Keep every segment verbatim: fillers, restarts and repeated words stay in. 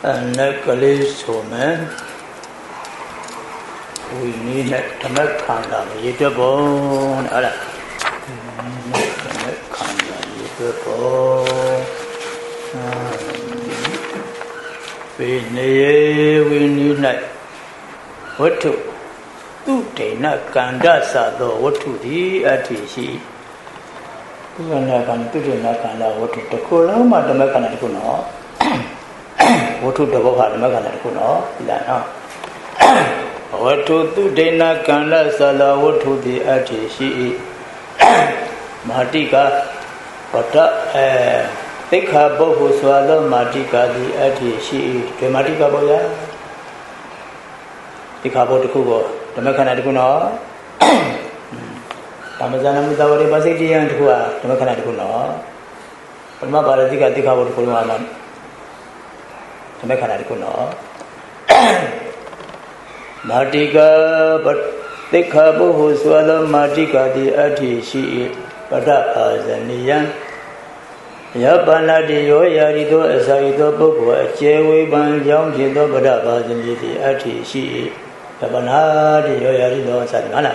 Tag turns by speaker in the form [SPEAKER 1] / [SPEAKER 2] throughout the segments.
[SPEAKER 1] Necklace woman. We need a Tamakanda, little bone. Allah. Tamakanda, little bone. We need, we need not. What to? Tu te na kanda sa do what to the atishi. Tu na kan tu na kanda what to the kola ma Tamakana kuno. What to the Boha Tamakana kuno? Ilana. What to tu te na kanda sa do what to the atishi. Matika, what eh. Tekha bohu swallow matika di atishi. Matika boya. Tekha bohu kubo. Tamakana kuno. Tamazana Mutawari Basiti and Hua, Tamakana kuno. Pama Baratika Tekha bohu kuno. Tamakana kuno. Matika, but Tekha bohu swallow matika di atishi. Pada azaniyan. Yapanadi yo yarido asaido boku chewe ban jam jido pada bazani di atishi. Yapanadi yo yarido sadmana.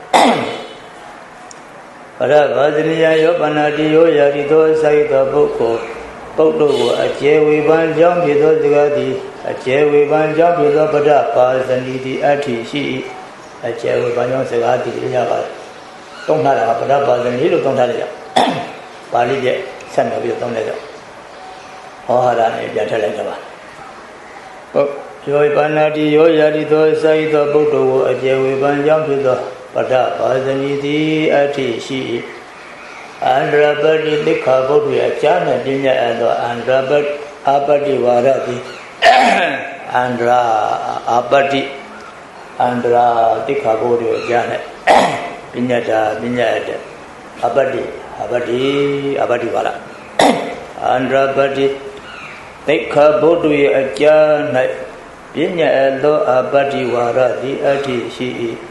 [SPEAKER 1] Pada bazani ya yapanadi yo yarido asaido boku boku chewe ban jam jido zigadi chewe ban jam jido pada bazani di atishi. Chewe ban jam zigadi yaga. Tongtala pada bazani lo tongtala ya. Bali je. Send me your tongue letter. Oh, I don't know. Oh, Joy Banati, yo yadito, say the Bodo, a Jewy Banjam to the Pada, Bazaniti, Ati, and Robert in the Cabo, we are Chana, Dinner, and Robert Abadi Warati, Andra Abadi, Andra the Cabo, Janet, Pinata, Pinata, Abadi. Abadi, Abadi Wala. Andra Badi, Tekha Bodu Ajana, Pinya Elo Abadi Wara, the Ati Shi.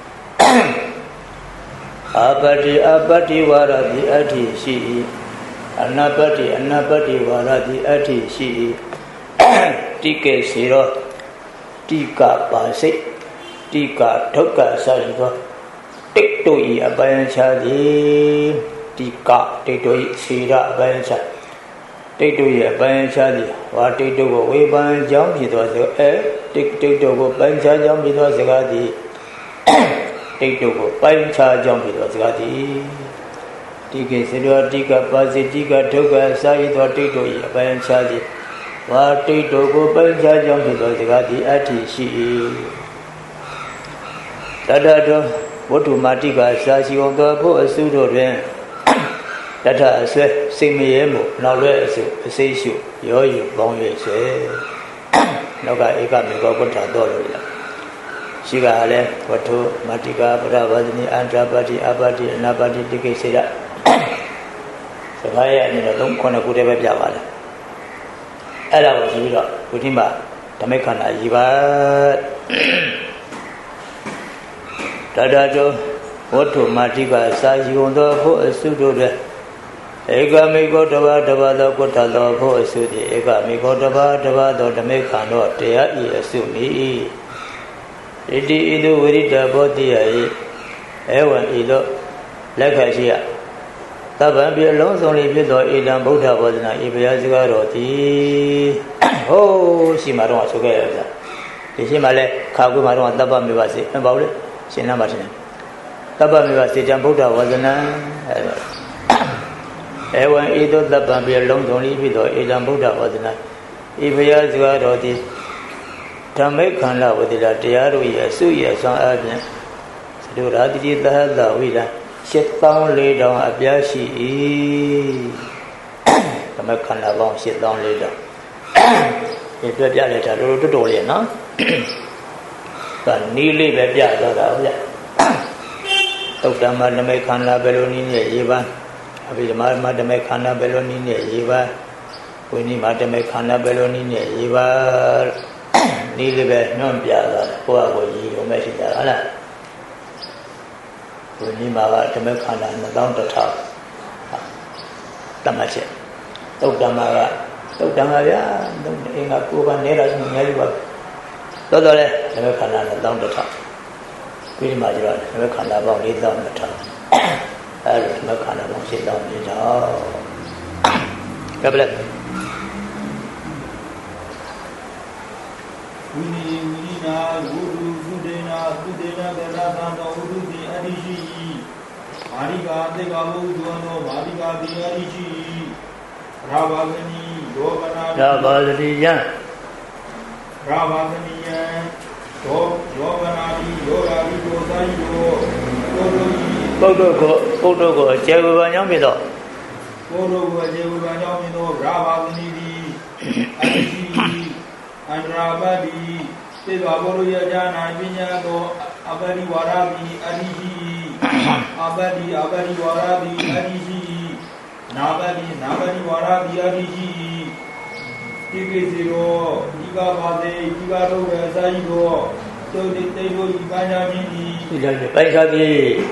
[SPEAKER 1] Abadi, Abadi Wara, the Ati Shi. Anabadi, Anabadi Wara, the Ati Shi. Tika Siro, Tika Pasi, Tika Toka Sarigo, Tiktoi Abayan Chadi. Tika, Tito, Sira, Bancha. Tito, Bancha, what Tito go way ban jump, it was the air. Tito go Bancha jump, it was the Gadi. Tito go Bancha jump, it was Gadi. Tika, Sira, Tika, Pasi, Tika, Toga, Sai, or Tito, Bancha. What Tito go Bancha jump, it was the Gadi, Ati, she. Tadado, what to Matika, Sashi on the poor pseudo. That I say, sing me emo, now let's say you, you're you, bon, you say. No guy, got me go to dollar. She got a what to Matika, Bravani, Andrabati, Abadi, and Abadi, the Sida. So I don't want to put a Java. Ella was with him back to make an Ajiva. Tadajo, what to Matika, size you on the poor pseudo. Ega me go to Dava, the Kotalo, who is the Ega me go to Dava, the Mekano, they are assuming. It is very double the Ewan Ido, like I see. Taban be alone only if you do it and Buddha was not if you ask Roti. Oh, she maron together. The Himale, Kagumaron, Taba me was it about it. She never seen. Taba me was it and Buddha was not. Ewan Ido Taban be alone only if you do it and Buddha was not. If you ask Roti. Tamakana with the Tiaru, Suya, some Abner. So Radji the Hada Villa. Sit down, lay down, Abiashi. Tamakana won't sit down, lay down. If the Jaleta do to Dolian, no? But nearly the Jada. Doctor Madamakana Belloni, Eva. Madamakana Belloni, Eva. We need Madamakana Belloni, Eva. Nearly non Piazza, poor boy, or Messina. We need Mava to make Hana and down the top. Damache. Doctor Mara, တုတ်တံပါဗျာအင်္ဂါကိုယ်ကနေလာဆိုအများကြီးပါတော်တော်လဲဓမ္မခန္ဓာနဲ့တောင်းတထောင်ပြီးဒီမှာကျတော့ဓမ္မခန္ဓာပေါင်းလေးတောင်းတထောင်အဲလိုဓမ္မခန္ဓာပေါင်းရှင်းတောင်းပြတော့ကပ်လက်
[SPEAKER 2] ဝိနိဝိနိနာဝုဒုသုဒေနာသုဒေနာကရသံတော်ဝုဒုတိအရိရှိမာရိကာတေကဘုဒ္ဓောနောမာရိကာတိအရိရှိရာဘာဂနိယောဂနာ
[SPEAKER 1] ရာဘာဂတိယံ
[SPEAKER 2] ရာဘာဂနိယံယောယောဂနာတိယောရာတိကိုသာယိယော
[SPEAKER 1] ပုဒ္ဓကိုပုဒ္ဓကိုအကျေဝေဘာကြောင့်ဖြစ်တော့
[SPEAKER 2] ပုဒ္ဓကိုအကျေဝေဘာကြောင့်ဖြစ်တော့ရာဘာဂနိတိအရိရှိအန္တရာပတိသေဘာဘောရယဉာဏပညာသောအပရိဝါရတိအရိရှိအပတိအပရိဝါရတိအရိရှိနာပတိနာပရိဝါရတိအရိရှိတိကိစီရောဒီကပါစေဒီကတော့ပဲစာကြီးတော့တို့တိတေတို့ဤပညာချင်းဤ
[SPEAKER 1] ဒီလိုပိုင်စားပြီ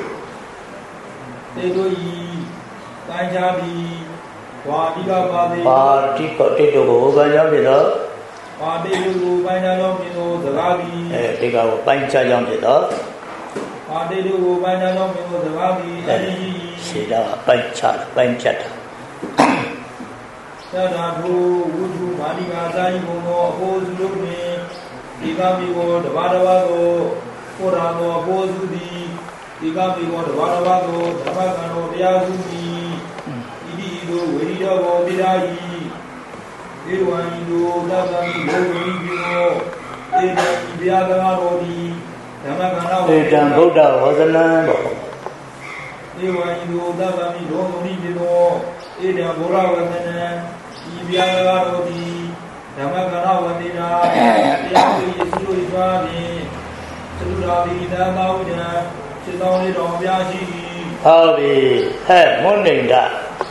[SPEAKER 2] တေတို့ဤပညာပြီဝါဒီကပါစေ
[SPEAKER 1] ပါတိကတေတို့ကိုဘာကြောင့်ဖြစ်တော့
[SPEAKER 2] ပါတိတို့ကိုပိုင်းခြားကြောင်းဖြစ်သောစကားသည်
[SPEAKER 1] အဲဒီကကိုပိုင်းခြားကြောင်းဖြစ်သော
[SPEAKER 2] ပါတိတို့ကိုပိုင်းခြားကြောင်းဖြစ်သောစကားသည်အဲဒီ
[SPEAKER 1] ရှိတာပိုင်းခြားပိုင်းဖြတ်တာ
[SPEAKER 2] သတ္တဘုဝုထုမာတိကာသာယိဘုံသောအဖို့စုတို့တွင်ဒီကမိကိုတဘာတဘာကိုကိုရာသောအဖို့စုသည်ဒီကမိကိုတဘာတဘာကိုဓမ္မကံတော်တရားစုသည်ဣတိဤသို့ဝေရိယဘောပိဒါယိဧဝံဤသို့သဗ္ဗံဘုံဝိပိနောဧတံဤဗျာကနာတော်သည်ဓမ္မကံတော်
[SPEAKER 1] ဧတံဗုဒ္ဓဝဇနံတော်
[SPEAKER 2] ဧဝံဤသို့သဗ္ဗံဘုံဝိပိနောဧတံဗုဒ္ဓဝဇနံဤဗျာကနာတော်သည်ဓမ္မကံတော်ဝတိနာတရားကိုယေစု၏သွားဖြင့်သုရာတိသံသာဝိဒံစေတောင်းလေးတော်ပြရှိ
[SPEAKER 1] ဟုတ်ပြီဟဲ့မွန်းနေတာ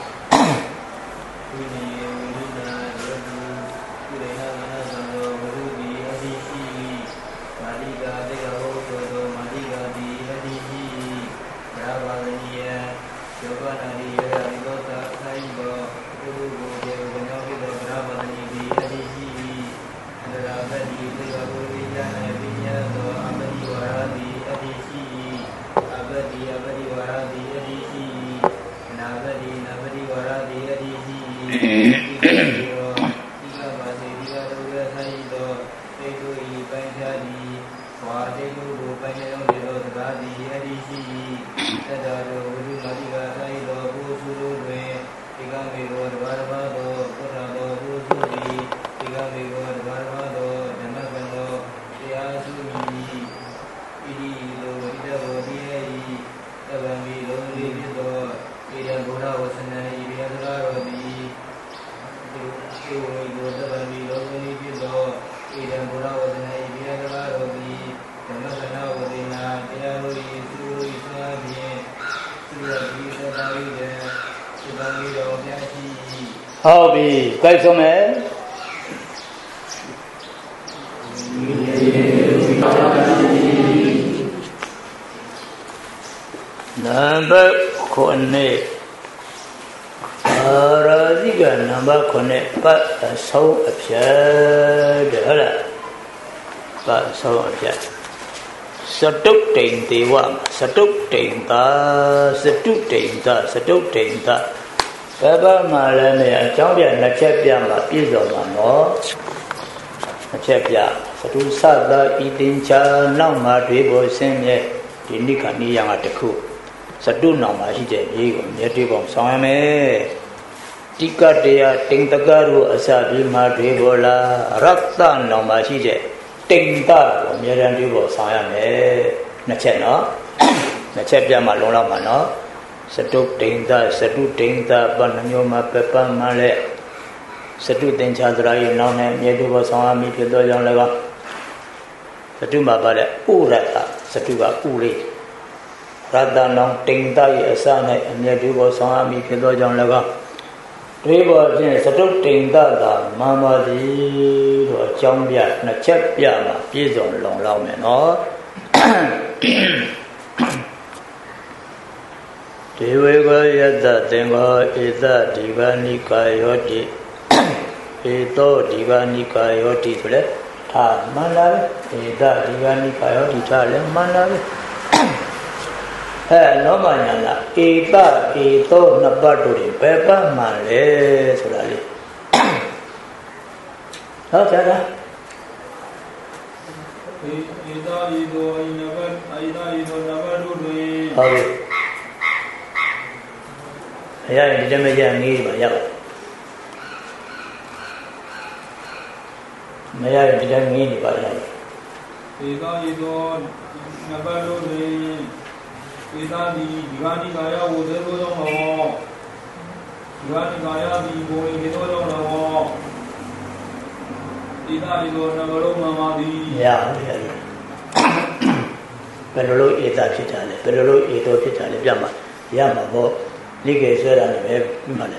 [SPEAKER 1] ဟုတ်ပြီကြိုက်ဆုံးမယ်နံပါတ်ခုနှစ်အာရာဇိကနံပါတ်ခုနှစ်ပတ်အဆုံးအဖြတ်တဲ့ဟုတ်လားပတ်အဆုံးအဖြတ်စတုတ်တိန်ဒေဝစတုတ်တိန်သာစတုတိန်သာစတုတ်တိန်သာဘယ်ဘာမှလည်းမရအကြောင်းပြနှစ်ချက်ပြမှာပြည့်စုံမှာနော်နှစ်ချက်ပြသတုသသာဤတင်ချာနောက်မှာတွေးဖို့ဆင်းရဲဒီနိခဏီယံကတခုသတုနောက်မှာရှိတဲ့ရေးကိုမြတ်တွေးပုံဆောင်ရမယ်တိကတရားတင်တကတို့အစပြီးမှတွေးဖို့လားရတ္တနောက်မှာရှိတဲ့တင်တကိုအမြဲတမ်းတွေးဖို့ဆောင်ရမယ်နှစ်ချက်နော်နှစ်ချက်ပြမှာလုံးလောက်မှာနော်စတုတိန်သာစတုတိန်သာပဏ္ဏမျိုးမှာပပမှလဲစတုတင်ချာသရာရဲ့နောက်နဲ့မြေတုဘောဆောင်အမိဖြစ်သောကြောင့်လည်းစတုမှာပါတဲ့ဥရတစတုကဥလေးရတနောင်တိန်သာရဲ့အစ၌အမြေတုဘောဆောင်အမိဖြစ်သောကြောင့်လည်းတွေးပေါ်ဖြင့်စတုတိန်သာသာမှန်ပါသည်လို့အကြောင်းပြနှစ်ချက်ပြမှာပြည့်စုံလုံလောက်မယ်နော်ဒေဝေကယတသင်္ဃေဣသဒီဗာနိကာယောတိ Edo Diganika Yoti Tule, Ta Manave, Eda Diganika Yoti Tale Manave. Eh, no manana, Eda, Edo Nabaturi, Peppa Male, Solali. How Jada?
[SPEAKER 2] Eda Edo, I never, Eda Edo Nabaturi.
[SPEAKER 1] How? Yeah, didn't make a need by Yaba. May I didn't mean by Yaba.
[SPEAKER 2] Eda Edo Nabaturi. Eda di Gani Gaya was a little more. Gani Gaya di boy, he don't know. Eda Edo Nabaturi.
[SPEAKER 1] Yeah, Pedro Eda Chitale, Pedro Edo Chitale, Yama, Yama. Lige said on the money.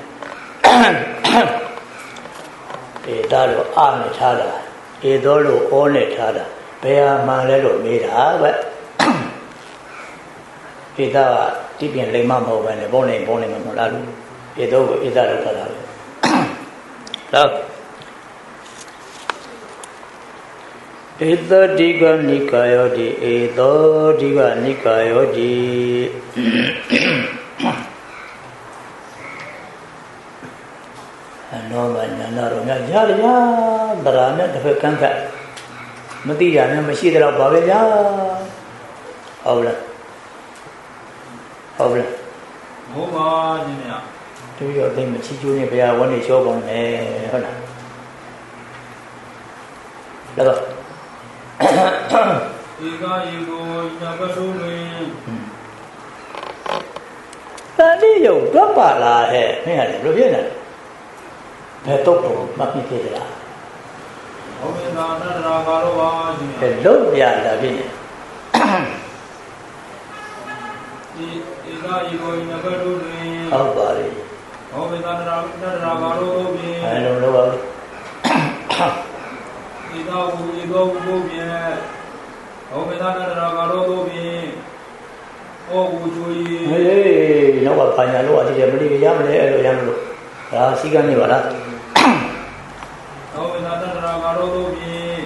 [SPEAKER 1] A dollar on a chada, a dollar on a chada, pay a man little made a but a dollar tipping lemon when the bone bone in Molalu, a dog is a dollar. Either Diga Nikayodi, either Diga Nikayodi. No man, no, no, Jaria, Barana, the Kanka Matia, Machida Babella Howler Howler.
[SPEAKER 2] Oh, Jimmy.
[SPEAKER 1] Do you think Machijunia Bia one is your one? Eh, Look.
[SPEAKER 2] Ega, you go, never do me.
[SPEAKER 1] Daddy, drop a la hair, look in. Hello, yeah, David. How about it? I don't know about it. Hey, no, I find a lot of the Yamle, Ah, Sigani, what?
[SPEAKER 2] Oh, another Ragaro be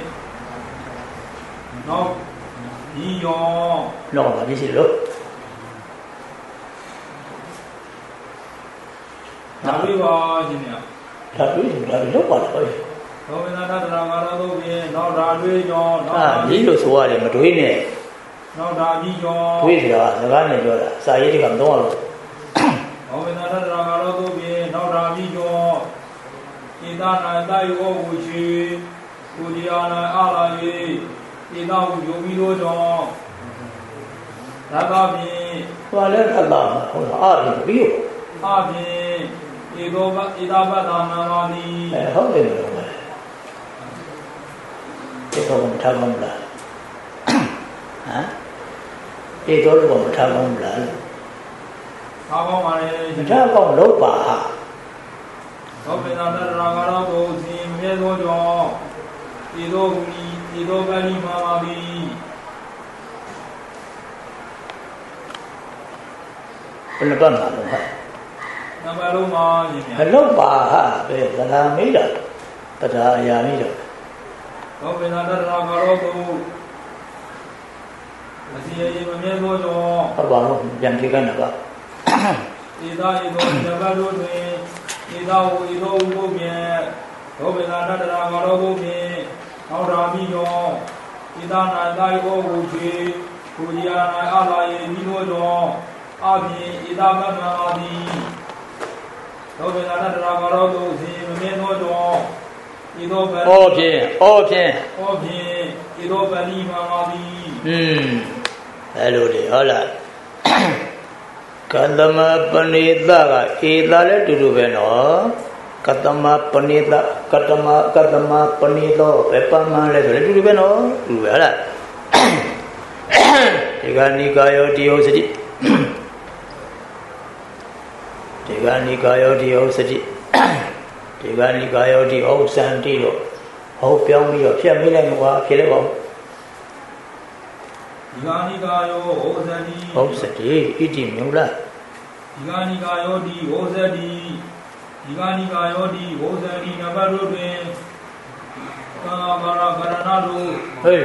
[SPEAKER 2] no, Dio.
[SPEAKER 1] No, this is look.
[SPEAKER 2] Naviva, Jimmy.
[SPEAKER 1] That is look what I
[SPEAKER 2] Oh, another Ragaro be no Radu, no,
[SPEAKER 1] Ah, Lilos were in between
[SPEAKER 2] no Davi,
[SPEAKER 1] with the Gana, Saidi Candolo.
[SPEAKER 2] Oh, another Ragaro be no Ravi. Ida Dai Oguchi, Udiana Alaye, Ida Yomido, Ragabi,
[SPEAKER 1] Valera, Arden, Bio,
[SPEAKER 2] Abi, Ido Idabana Mani,
[SPEAKER 1] how do you know? It's all Tagamla. Huh? It's all Tagamla.
[SPEAKER 2] How am I?
[SPEAKER 1] Tagam Lopa.
[SPEAKER 2] Oh, another Ragaro, Medo, Ido, Ido Valley Mamabi.
[SPEAKER 1] Hello, Baha, the Lamida, but I am either.
[SPEAKER 2] Oh, another Ragaro, I see a Medo,
[SPEAKER 1] about Yantiganaba.
[SPEAKER 2] Ida, Ido, never do me. Ida, Ido, go bien. Oh, another Ragaro, me. How Ramido, Ida, Dai Oguchi, Udiana Alaye, Mido, Abi, Ida Mamadi. Oh, another Ragaro, Medo, Ido,
[SPEAKER 1] Okay, okay.
[SPEAKER 2] Okay, Ido Valley Mamadi.
[SPEAKER 1] Hmm. Hello, hola. Katama Panita, Ida to do Veno, Katama Panita, Katama, Katama Panito, Pepama, let to do Veno, Ruella. Tegani Coyote Osity. Tegani Coyote Osity. Tegani Coyote O Santilo. Hope young me of Yamilan wa Kilebo.
[SPEAKER 2] Igayo Ozadi
[SPEAKER 1] Osity, eating Mula.
[SPEAKER 2] Igayo di Ozadi Digani Gayodi, Wozani Navarudin, Kanabara Garanado.
[SPEAKER 1] Hey.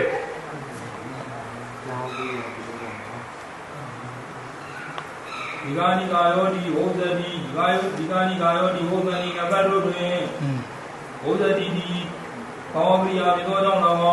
[SPEAKER 2] Digani Gayodi, Wozani, Digani Gayodi, Wozani Navarudin, Wozadi, Kawabria, Vidodonava.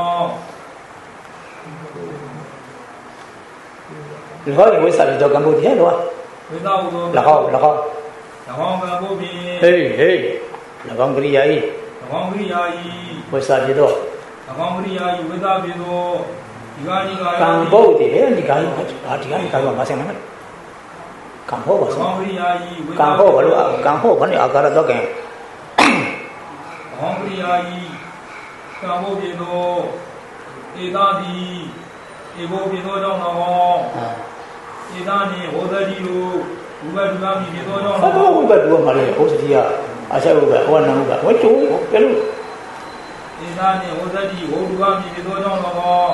[SPEAKER 1] Lỡ thì với sao thì cho Campuchia đúng không? Là không, là không.
[SPEAKER 2] Là không Campuchia.
[SPEAKER 1] Hey, hey. Là không cái gì vậy?
[SPEAKER 2] Là không cái gì vậy?
[SPEAKER 1] Với sao thì đó?
[SPEAKER 2] Là không cái gì vậy? Với sao thì đó? Digani Gayodi.
[SPEAKER 1] Campuchia thì thế thì cái gì? À thì cái gì cái mà xem nó. Campuchia.
[SPEAKER 2] Không cái gì vậy?
[SPEAKER 1] Campuchia luôn, Campuchia vẫn ở cái đó kìa.
[SPEAKER 2] Không cái gì vậy? Campuchia đó. Idadi. Ego Pino John Law, Idani, Odadilu, Ubadami Pino John Law.
[SPEAKER 1] Không có Ubadu mà lại Odia, à sao Ubadu, Oan Nam Ubadu, mấy chú cái lúc.
[SPEAKER 2] Idani, Odadi, Odugami Pino John Law.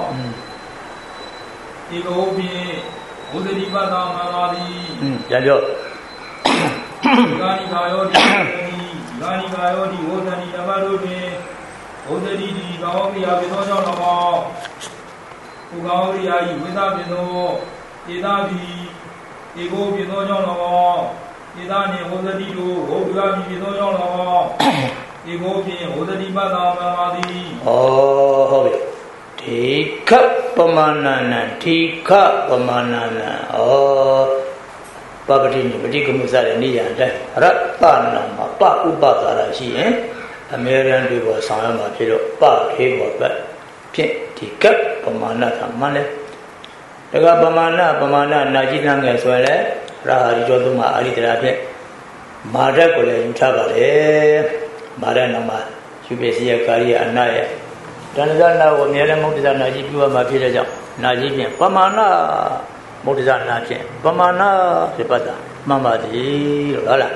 [SPEAKER 2] Ego Pino, Odadi Bata Maladi.
[SPEAKER 1] Dạ được.
[SPEAKER 2] Gani Gayodi, Gani Gayodi, Odani Navarone, Odadi Gawabia Pino John Law. Ugawriya Veda Pino, Idabi, Ego Pino John, Idani Odadilu, Odugami Pino John, Ego Pin, Odadi Bada Mamadi.
[SPEAKER 1] Oh, hobi. Thika Pamanana, Thika Pamanana. Oh, Papatini, Patikamusari Niyan, Ratana, Pa Upatara, she, eh? American people, Sama Pilo, Pa, Table, but. Thì cấp pamana thamane daga pamana pamana naji nange so le ra ri jo tu ma ari tara phit ma rat ko le yu tha ba le ma rat naw ma yu pe si ya kari ya ana ya danasa na ko mye le mukta naji pyu ma phit le jaw naji phit pamana mukta na phit pamana se patta man ba ti lo la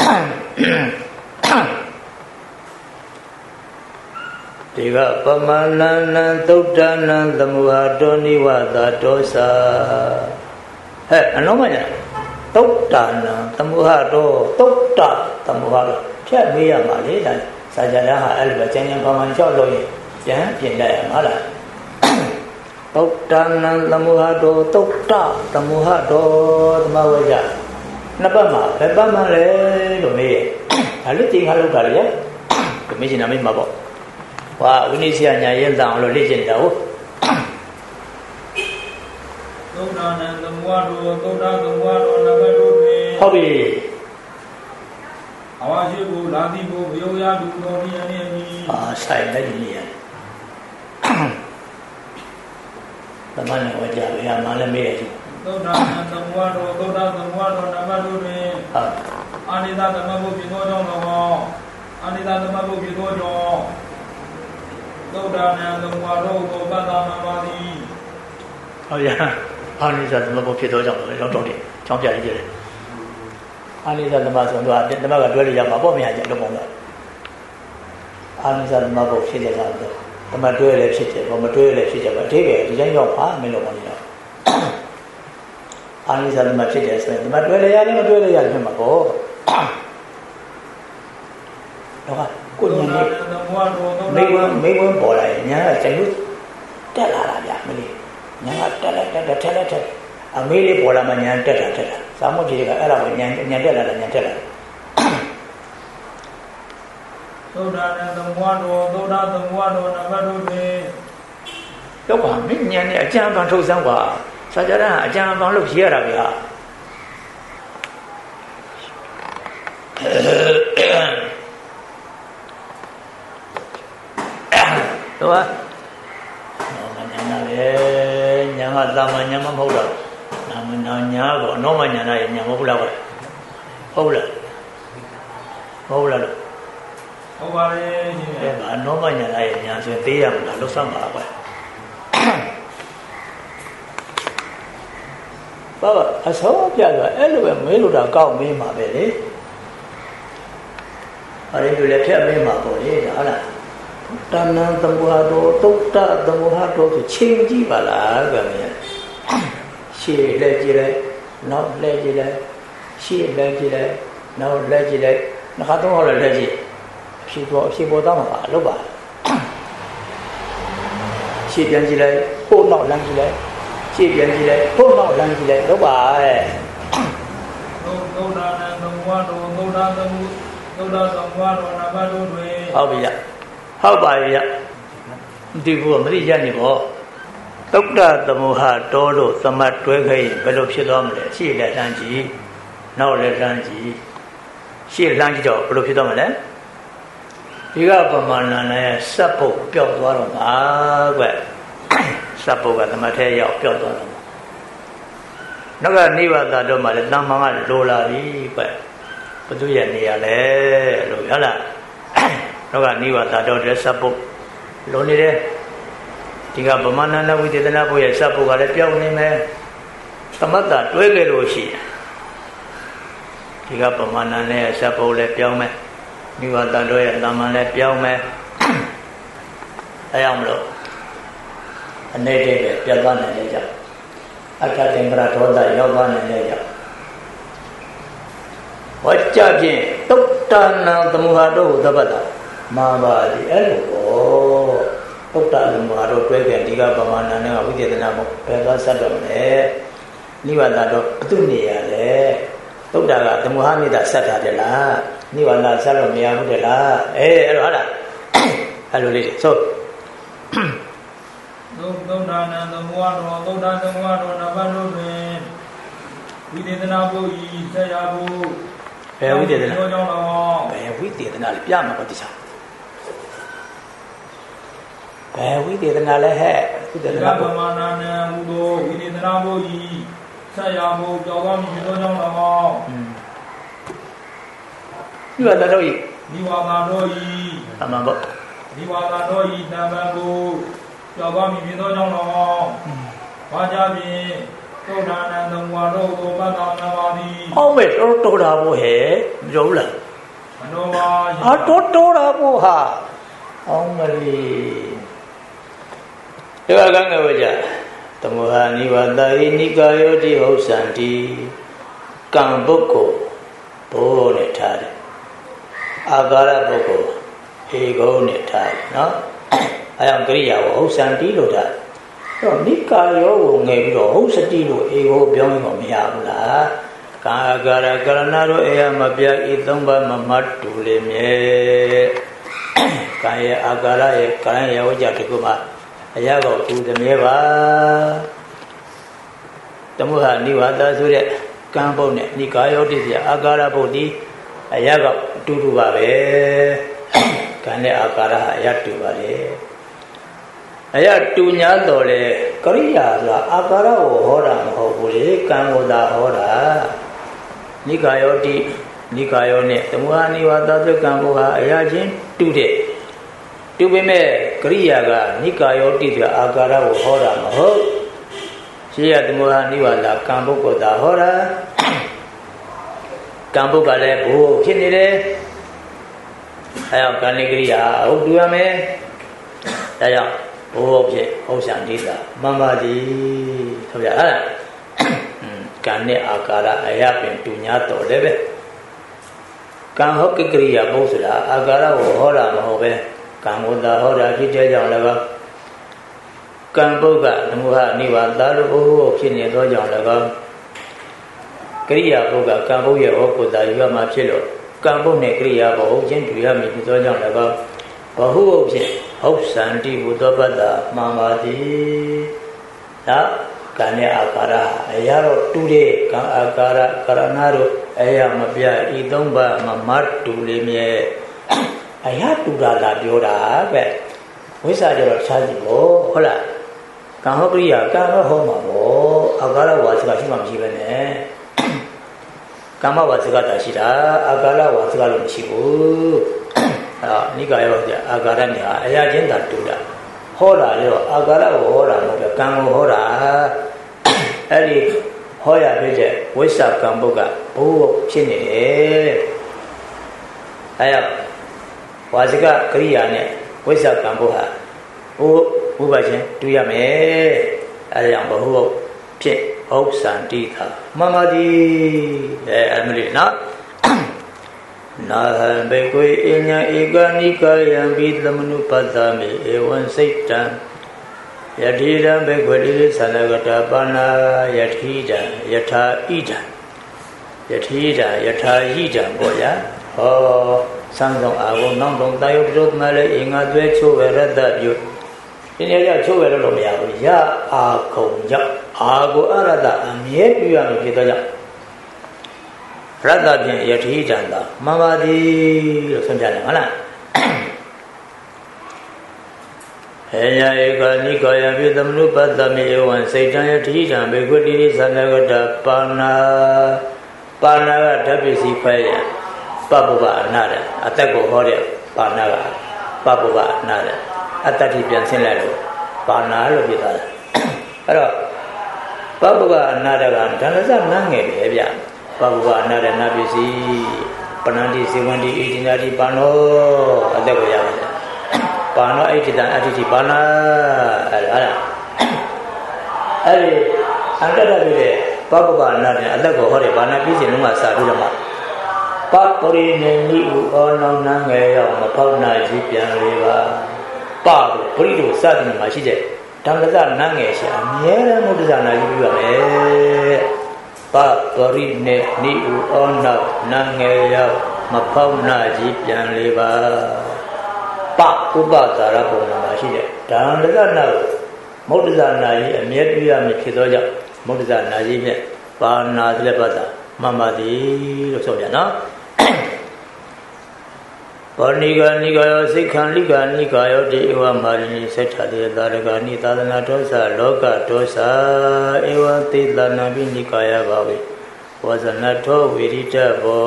[SPEAKER 1] Tiga pamananan tudanan tamuhado niwata dosa. Hei, ano ba yan? Tudanan tamuhado, tudda tamuhado. Phép mi à mà lý là sa cha đã hạ là chân nhân paman cho rồi chán chuyện đại mà là tudanan tamuhado, tudda tamuhado tamawaja. Nó ba mà, phải ba mà le đồ mi. À lúc tiên hai lúc cả đấy. Cái mấy gì nào mình mà bỏ. Wow, ini siapa yang tahu lo licin tahu?
[SPEAKER 2] Tudanan tamuhado, tuda tamuhado nagado ni.
[SPEAKER 1] Hobi.
[SPEAKER 2] Awak cipu, lati bu, biaya dulu ni ni ni.
[SPEAKER 1] Ah, saya dah ni ya. Teman yang wajah yang malam ni.
[SPEAKER 2] Tudanan tamuhado, tuda tamuhado nagado ni.
[SPEAKER 1] Ah.
[SPEAKER 2] Anita tamabu pino jong lo. Anita tamabu pino jong. Tudanan tamuhado, tuda tamabadi.
[SPEAKER 1] Oh ya, Anita tamabu pino jong lo, jong jong ni, jong jadi jadi. Anita tamabu jong dua, tamabu dua ni jang apa mihaj jang dong dong. Anita tamabu pino jong dong, tamabu dua le pino, tamabu dua le pino jang, tiga, jang jong apa melo ni jang. Anita tamabu pino jong, tamabu dua le ya ni, tamabu dua le ya ni macam apa? Đúng không? Cô nhìn đi, mấy quân mấy quân bỏ lại nhá chạy nước, té là là vậy mấy đi, nhá té là té là té là té, à mấy đi bỏ lại mà nhá té là té là, sao mà chỉ cái là nhá nhá té là là nhá té là.
[SPEAKER 2] Tôi đã làm tầm quan đồ, tôi đã tầm quan đồ là bắt đầu đi.
[SPEAKER 1] Lúc mà mấy nhá này chẳng bằng sâu sáng quá, sao cho đó chẳng bằng lúc xưa là vậy. Đúng không? Nó mà nhận là để nhận là làm mà nhận mà không được, làm mà nó nhớ của nó mà nhận này nhận không được rồi, không được, không được.
[SPEAKER 2] Không phải đi.
[SPEAKER 1] Để mà nó mà nhận này nhận chuyện tiền là lúc sáng bảo vậy. Baba, à sao bây giờ em lúc em mấy lúc đã cao mấy mà về đấy, ở đây tôi lấy phép mấy mà bỏ đi đó là. Tudanan tamuhado, tudda tamuhado thì chín chi bà là cái này, xì lệ chi lệ, nó lệ chi lệ, xì lệ chi lệ, nó lệ chi lệ, နှခါသုံးဟောလည်းလက်ကြည့်ဖြေပေါ်ဖြေပေါ်တော့မှာပါလို့ပါရှေ့ပြန်ကြည့်လိုက်ပို့နောက်လမ်းကြည့်လိုက်ရှေ့ပြန်ကြည့်လိုက်ပို့နောက်လမ်းကြည့်လိုက်လို့ပါတဲ့
[SPEAKER 2] သုဒ္ဓနာသမဝါတော်သုဒ္ဓသမုသုဒ္ဓသမဝါတော်နာမတော်တွင်
[SPEAKER 1] ဟုတ်ပြီရဟုတ်ပါပြီရဒီဘုရားမသိရနေပေါ့သုဒ္ဓသမုဟာတော်လို့သမတ်တွဲခဲ့ရင်ဘယ်လိုဖြစ်သွားမလဲရှေ့လက်လမ်းကြည့်နောက်လက်လမ်းကြည့်ရှေ့လမ်းကြည့်တော့ဘယ်လိုဖြစ်သွားမလဲဒီကပမာဏနဲ့စပ်ဖို့ပျောက်သွားတော့မှာကွစပ်ဖို့ကသမတ်ထဲရောက်ပျောက်သွားတော့မှာနောက်ကနိဗ္ဗာန်တော့မှလည်းတမ္မာကလိုလာပြီကွဘသူရဲ့နေရလဲလို့ဟုတ်လားနောက်ကနိဗ္ဗာန်တော့တဲ့စပ်ဖို့လိုနေတယ်ဒီကဗမာဏနဲ့ဝိသေသနာဖို့ရဲ့စပ်ဖို့ကလည်းပျောက်နေမယ်သမတ်တာတွဲကြလို့ရှိတယ်ဒီကပမာဏနဲ့စပ်ဖို့လည်းပြောင်းမယ်နိဗ္ဗာန်တော်ရဲ့တမန်လည်းပြောင်းမယ်အဲအောင်မလို့အနေတည်းပဲပြတ်သွားနိုင်တဲ့ကြောင့်အဋ္ဌသင်္ကရဒေါသရောက်သွားနိုင်တဲ့ကြောင့်ဝါကြဖြင့်တုတ်တနာသမုဟာတို့သဗ္ဗတာမာပါသည်အဲ့လိုပေါ့တုတ်တသမုဟာတို့တွဲပြန်ဒီကပမာဏနဲ့ဝိသေသနာမို့ပဲသွားဆက်တော့မယ်နိဗ္ဗာန်တော်ဘသူနေရလဲသုဒ္ဓကသမုဟာမိတာဆက်ထားတယ်လားနိဗ္ဗာန်ဆက်လို့မရဘူးတဲ့လားအေးအဲ့လိုဟုတ်လားအဲ့လိုလေးဆို
[SPEAKER 2] သုသုဒ္ဓနာသမုဟာတော်သုဒ္ဓသမုဟာတော်နဗတုတွင်ဝိသေသနာပုဤဆက်ရဖို့
[SPEAKER 1] ဘယ်ဝိသေသနာ
[SPEAKER 2] ကြောင့်တော့
[SPEAKER 1] ဘယ်ဝိသေသနာလဲပြမှာပေါ့ဒီစားဘယ်ဝိသေသနာလဲဟဲ့ဝိသေသနာ
[SPEAKER 2] ပမာဏနံဟူသောဝိသေသနာပုဤဆက်ရဖို့ကြောင့်တော့မြေတော်ကြောင့်တော့
[SPEAKER 1] ဒီဝါတော်ဤ
[SPEAKER 2] ဒီဝါသာတော်ဤ
[SPEAKER 1] အမှန်ပေါ့
[SPEAKER 2] ဒီဝါသာတော်ဤတမ္ပံကိုကြောင့်တော့မြေတော်ကြောင့်တော့ဘာကြဖြင့်သုဒ္ဓနာသမဝါတော်ကိုပတ်တော်နာပါသည်
[SPEAKER 1] ဟုတ်မဲ့တော်တော်တာဖို့ဟဲ့မပြောဘူးလား
[SPEAKER 2] မတော်ပါ
[SPEAKER 1] အာတော်တော်တာဖို့ဟာအောင်မလေးဒီကကံငယ်ဝကြသမုဟာနိဗ္ဗာန်ဟိနိကာယောတိဟုတ်စံတိကံပုဂ္ဂိုလ်ဘိုးနဲ့ထားတယ်အာကာရပုဂ္ဂိုလ်ဧကုံးနဲ့ထားတယ်နော်အဲအောင်ကရိယာကိုဟုတ်စံတိလို့ထားတယ်တော့နိကာယောကိုငယ်ပြီးတော့ဟုတ်စတိလို့ဧကုံးပြောင်းရင်တော့မရဘူးလားကာအာကာရကရဏတို့အေယမပြဤသုံးပါးမမတ်တူလေမြဲကာယအာကာရရဲ့ကာယယောကြတခုမှာအရာကောသူတည်းပါသမုဟာနိဝါဒဆိုတဲ့ကံပုတ်နဲ့နိကာယောတိစီအာကာရပုတ်ဒီအရာကောအတူတူပါပဲကံနဲ့အာကာရဟာအရာတူပါလေအရာတူညာတော်လေကရိယာဆိုတာအာကာရကိုဟောတာမဟုတ်ဘူးလေကံကိုသာဟောတာနိကာယောတိနိကာယောနဲ့သမုဟာနိဝါဒဆိုကံပုတ်ဟာအရာချင်းတူတဲ့တူပေမဲ့ကရိယာကနိကာယောတိဆိုအာကာရကိုဟောတာမဟုတ်ရှိရသမုဟာနိဝါဒကံပုဂ္ဂိုလ်သာဟောတာကံပုဂ္ဂိုလ်ကလည်းဘိုးဖြစ်နေတယ်အဲအောင်ကံနိကရိယာဟုတ်တူရမယ်ဒါကြောင့်ဘိုးဖြစ်ဟုတ်ဆံဒိတာမမကြီးဆိုကြဟုတ်လားကံနဲ့အာကာရအရာပင်တူညာတော်လည်းပဲကံဟုတ်ကရိယာဘုဆိုတာအာကာရကိုဟောတာမဟုတ်ပဲကံကိုသာဟောတာဖြစ်တဲ့ကြောင့်လည်းကံပုဂ္ဂသမုဟာနိဗ္ဗာန်သာလို့ဘိုးဖြစ်နေသောကြောင့်လည်းကရိယာပုဂ္ဂကံပုဂ္ဂရဲ့ဟောကိုသာယူရမှာဖြစ်လို့ကံပုဂ္ဂနဲ့ကရိယာဘဟုတ်ချင်းတူရမည်ဖြစ်သောကြောင့်လည်းဘဟုဖြစ်ဟုတ်စံတိဘုဒ္ဓပတ္တမှန်ပါသည်ဒါကံနဲ့အာကာရအရာတော့တူတဲ့ကံအာကာရကရဏတို့အရာမပြဤသုံးပါးမမတ်တူလေးမြဲအရာတူတာလာပြောတာပဲဝိဇ္ဇာကြတော့ခြားစီပေါ့ဟုတ်လားကံဟောကရိယာကံဟောဟောမှာပေါ့အာကာရဝါစကရှိမှမရှိပဲနဲ့ကမ္မဝါစကတာရှိတာအာကာရဝါစကလို့မရှိဘူးအဲနိကာယောကြအာကာရနဲ့ဟာအရာချင်းသာတူတာဟောတာလေအာကာရကိုဟောတာမဟုတ်ဘူးကံကိုဟောတာအဲ့ဒီဟောရပြတဲ့ဝိဇ္ဇာကံပုဂ္ဂဘိုးဖြစ်နေတယ်အဲဝါစကကရိယာနဲ့ဝိဇ္ဇာကံပုဂ္ဂဟာဘိုးဘုရားချင်းတူရမယ်အဲဒါကြောင့်ဘဟုဖြစ်ဥစ္စာတိသာမမကြီးအဲအမလေးနော်နာဟံဘေကွေအညာဧကနိကာယံဘိသမနုပတ္တမေဧဝံစိတ်တံယတိရံဘေကွေတိသန္တကတာပါဏာယတိတံယထာဣတံယတိတံယထာဣတံပေါ့ဗျာဟောစံဆုံးအာဟုနောက်ဆုံးတာယုပ္ပဒုသမလည်းအင်္ဂါသွဲချိုးဝရတ္တပြုဒီနေရာချိုးဝရလို့မရဘူးရအာခုံကြောင့်အာကိုအရတ္တအမြဲပြုရမယ်ဖြစ်တော့ကြောင့်ရတ္တဖြင့်ယတိတံသာမှန်ပါသည်လို့ဆုံးဖြတ်တယ်ဟုတ်လားဟေယဧကနိကာယပိသမနုပတ္တမေဧဝံစိတ်တံယတိတံဘေကွတိသန္တကတပါဏာပါဏာကဓာတ်ပစ္စည်းခွဲရပပ္ပဗအနာတဲ့အသက်ကိုဟောတဲ့ပါဏာကပပ္ပဗအနာတဲ့အတ္တတိပြန်ဆင်းလိုက်လို့ပါဏာလို့ပြောတာအဲ့တော့ပပ္ပဗအနာတကဓမ္မစနငယ်ပဲဗျပပ္ပဗအနာတဲ့နာပစ္စည်းပဏ္ဏတိစေဝန္တိဣတိနာတိပါဏောအသက်ကိုရပါတယ်ပါဏောဣတိတံအတ္တိတိပါဏာအဲ့ဒါအဲ့ဒီအတ္တတပြည့်ပပ္ပဗအနာတဲ့အသက်ကိုဟောတဲ့ပါဏာပြည့်စုံလုံးကစာပြီးတော့မှပပရိနေနိဥအောနောင်နငယ်ရောက်မဖောက်နာကြီးပြန်လေပါပလို့ပရိတို့စသည်မှာရှိတဲ့ဓမ္မစနငယ်ရှာအမြဲတမ်းမုဒ္ဒဇာနာကြီးပြုရမယ်ပပရိနေနိဥအောနောင်နငယ်ရောက်မဖောက်နာကြီးပြန်လေပါပဥပဇာရပုံမှာရှိတဲ့ဓမ္မစနာမုဒ္ဒဇာနာကြီးအမြဲပြုရမယ်ဖြစ်သောကြောင့်မုဒ္ဒဇာနာကြီးဖြင့်ပါဏာသလက်ပါသာမှန်ပါသည်လို့ဆိုပြန်နော်ဘောနိဂာနိဂါယောစိက္ခံလိဂာနိဂါယောတိဧဝမာရိနိစေတ္ထတေသာရဂာနိသာသနာဒောသလောကဒောသဧဝတိသနာပိနိကာယဘာဝေဝဇနထောဝိရိတဘော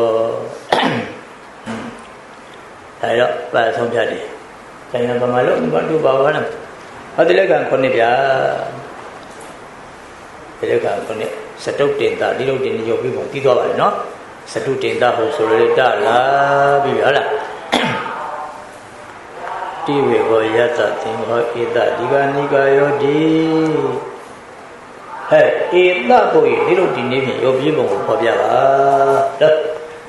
[SPEAKER 1] အဲတော့ပါဆုံးဖြတ်တယ်။ဆိုင်ရာဗမာလို့ဘာတို့ပါဘာလဲ။ဟောဒီလက်ကခုနှစ်ဗျာ။ဒီလက်ကခုနှစ်စတုတ်တင်တာဒီလိုတင်ရုပ်ပြီးပုံပြီးသွားပါလေနော်။စတုတင်တာဟိုဆိုရတလာပြီးပြီဟုတ်လား။တိဝေဘောယတ္တသင်္ဘောဧတဒီကနိကာယောတိဟဲ့ဧတကိုဒီလိုဒီနေ့ဖြင့်ရုပ်ပြီးပုံကိုဖော်ပြပါ။ဒါ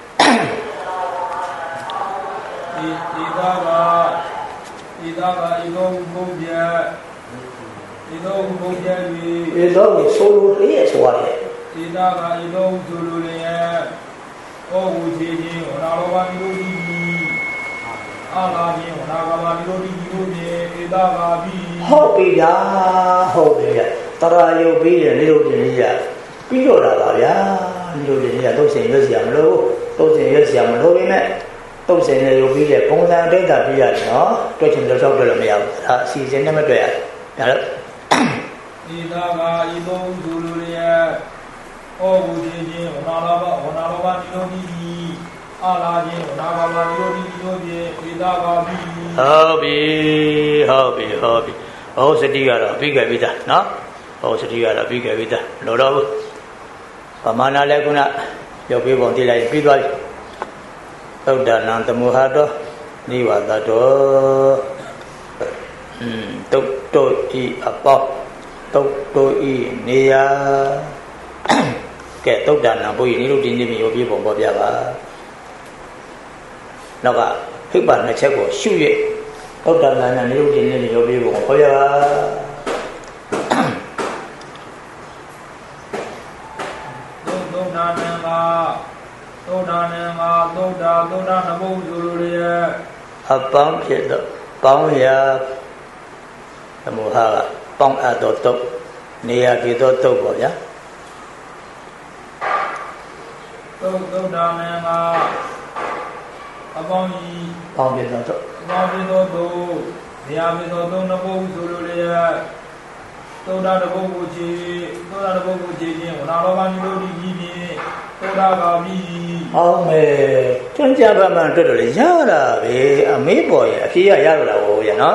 [SPEAKER 2] ဤဤသာကဤသာကဤသောဘုံပြဤသောဘုံပြ၍
[SPEAKER 1] ဤသောကိုဆိုလိုလေးရဆိုရတယ်
[SPEAKER 2] ဤသာကဤသောဆိုလိုလျက်ဩဝုချေခြင်းဝနာလောဘမိတို့ဤအာလာခြင်းဝနာကမမိတို့ဤတို့ဖြင့်ဤသာကပြီး
[SPEAKER 1] ဟုတ်ပြီဗျာဟုတ်ပြီဗျာတရာယုတ်ပြီးတယ်နေလို့ပြင်ကြီးရပြီးတော့တာပါဗျာနေလို့ပြင်ကြီးရတော့စင်ရွက်စရာမလိုတော့စင်ရွက်စရာမလိုပေမဲ့တုတ်စင်နဲ့ရုပ်ပြီးတဲ့ပုံစံအတိုင်းသာပြရတယ်နော်တွေ့ချင်တော့တော့လည်းမရဘူးဒါအစီအစဉ်နဲ့မတွေ့ရတယ်ဒါတော့
[SPEAKER 2] ဤသာကဤဘုံသူလူရဲ့ဩဝုခြင်းခြင်းဝနာလောဘဝနာလောဘဒီလိုဒီအာလာခြင်းဝနာကမဒီလိုဒီဒီလိုဖြင့်ဤသာကပြီး
[SPEAKER 1] ဟုတ်ပြီဟုတ်ပြီဟုတ်ပြီဟောစတိကတော့ပြီးခဲ့ပြီသားနော်ဟောစတိကတော့ပြီးခဲ့ပြီသားလောတော့ဘူးပမာဏလည်းခုနရုပ်ပြီးပုံသိလိုက်ပြီးသွားပြီသုဒ္ဓနာသမုဟာတောနိဝါဒတောอืมတုတ်တုတ်ဤအပေါတုတ်တုတ်ဤနေရာကဲသုဒ္ဓနာဘုရားနိရုဒ္ဓိနိမိယောပြေပုံပေါ်ပြပါနောက်ကဖိပ္ပနှစ်ချက်ကိုရှုရသုဒ္ဓနာနဲ့နိရုဒ္ဓိနိမိယောပြေပုံပေါ်ပြပါ
[SPEAKER 2] သုဒ္ဓနာနံကသုဒ္ဓနာငါသုဒ္ဓသုဒ္ဓနဘုံဆိုလိုလျက်
[SPEAKER 1] အပေါင်းဖြစ်သောပေါင်းရာသမုဟာကပေါင်းအပ်သောတုတ်နေရာဖြစ်သောတုတ်ပေါ့ဗျာ
[SPEAKER 2] သုဒ္ဓနာငါအပေါင်းဤ
[SPEAKER 1] ပေါင်းဖြစ်သောတုတ်
[SPEAKER 2] အပေါင်းဖြစ်သောတုတ်နေရာဖြစ်သောတုတ်နဘုံဆိုလိုလျက်သုဒ္ဓတဘုံကိုခြေသုဒ္ဓတဘုံကိုခြေခြင်းဝနာလောဘမျိုးတို့ဤဖြင့်သုဒ္ဓကပြီး
[SPEAKER 1] အောင်မယ်တွန်းကြပါမှတွေ့တော့လေရတာပဲအမေးပေါ်ရင်အပြေရရတော့တာဟောရနော်